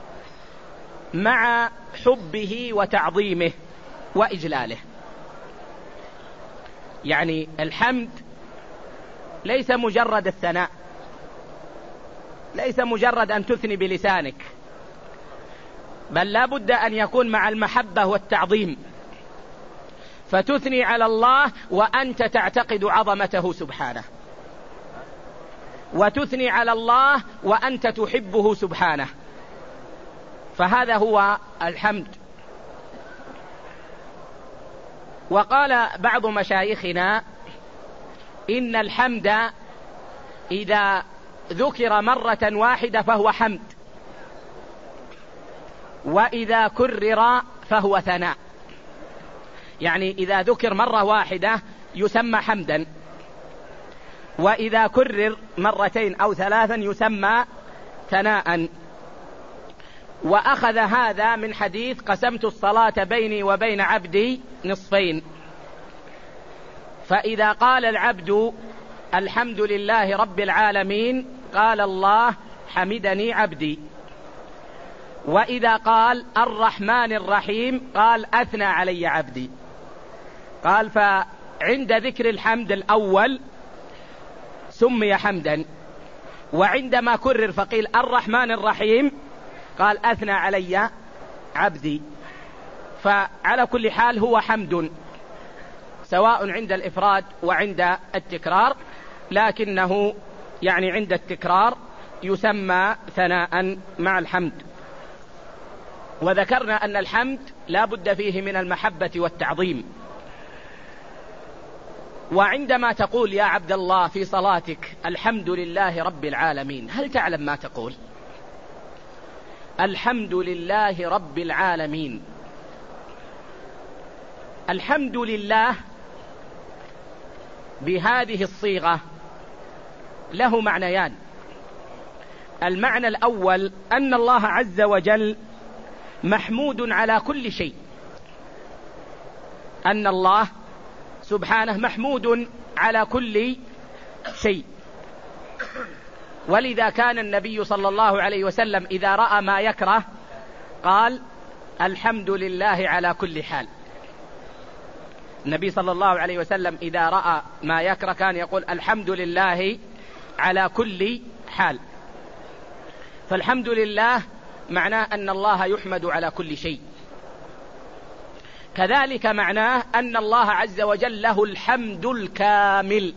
مع حبه وتعظيمه وإجلاله. يعني الحمد ليس مجرد الثناء، ليس مجرد أن تثني بلسانك، بل لا بد أن يكون مع المحبة والتعظيم، فتثني على الله وأنت تعتقد عظمته سبحانه، وتثني على الله وأنت تحبه سبحانه، فهذا هو الحمد. وقال بعض مشايخنا إن الحمد إذا ذكر مرة واحدة فهو حمد، وإذا كرر فهو ثناء. يعني إذا ذكر مرة واحدة يسمى حمدا، وإذا كرر مرتين أو ثلاثا يسمى ثناء. وأخذ هذا من حديث قسمت الصلاة بيني وبين عبدي نصفين، فإذا قال العبد الحمد لله رب العالمين قال الله حمدني عبدي. وإذا قال الرحمن الرحيم قال أثنى علي عبدي. قال فعند ذكر الحمد الأول سمي حمدا، وعندما كرر فقيل الرحمن الرحيم قال أثنى علي عبدي. فعلى كل حال هو حمد سواء عند الإفراد وعند التكرار، لكنه يعني عند التكرار يسمى ثناء مع الحمد. وذكرنا أن الحمد لا بد فيه من المحبة والتعظيم. وعندما تقول يا عبد الله في صلاتك الحمد لله رب العالمين، هل تعلم ما تقول؟ الحمد لله رب العالمين. الحمد لله بهذه الصيغة له معنيان. المعنى الأول أن الله عز وجل محمود على كل شيء، أن الله سبحانه محمود على كل شيء. ولذا كان النبي صلى الله عليه وسلم إذا رأى ما يكره قال الحمد لله على كل حال. النبي صلى الله عليه وسلم إذا رأى ما يكره كان يقول الحمد لله على كل حال. فالحمد لله معناه أن الله يحمد على كل شيء. كذلك معناه أن الله عز وجل له الحمد الكامل،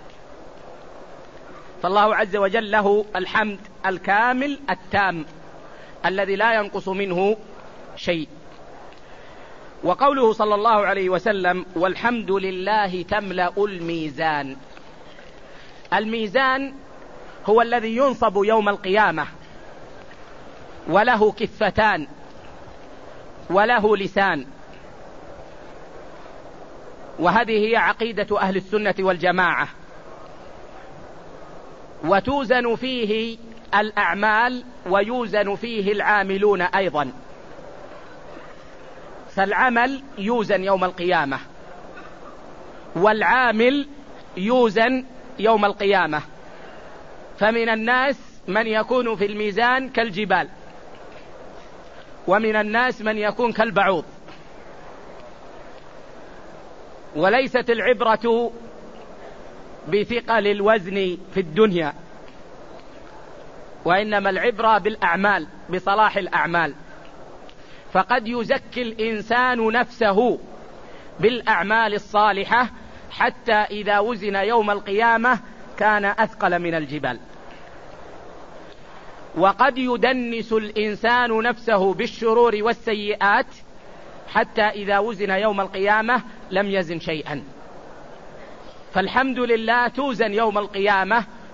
فالله عز وجل له الحمد الكامل التام الذي لا ينقص منه شيء. وقوله صلى الله عليه وسلم والحمد لله تملأ الميزان. الميزان هو الذي ينصب يوم القيامة وله كفتان وله لسان، وهذه هي عقيدة أهل السنة والجماعة. وتوزن فيه الأعمال ويوزن فيه العاملون أيضا. فالعمل يوزن يوم القيامة والعامل يوزن يوم القيامة. فمن الناس من يكون في الميزان كالجبال، ومن الناس من يكون كالبعوض. وليست العبرة بثقل الوزن في الدنيا، وإنما العبرة بالأعمال، بصلاح الأعمال. فقد يزكي الإنسان نفسه بالأعمال الصالحة حتى إذا وزن يوم القيامة كان أثقل من الجبال. وقد يدنس الإنسان نفسه بالشرور والسيئات حتى إذا وزن يوم القيامة لم يزن شيئا. فالحمد لله توزن يوم القيامة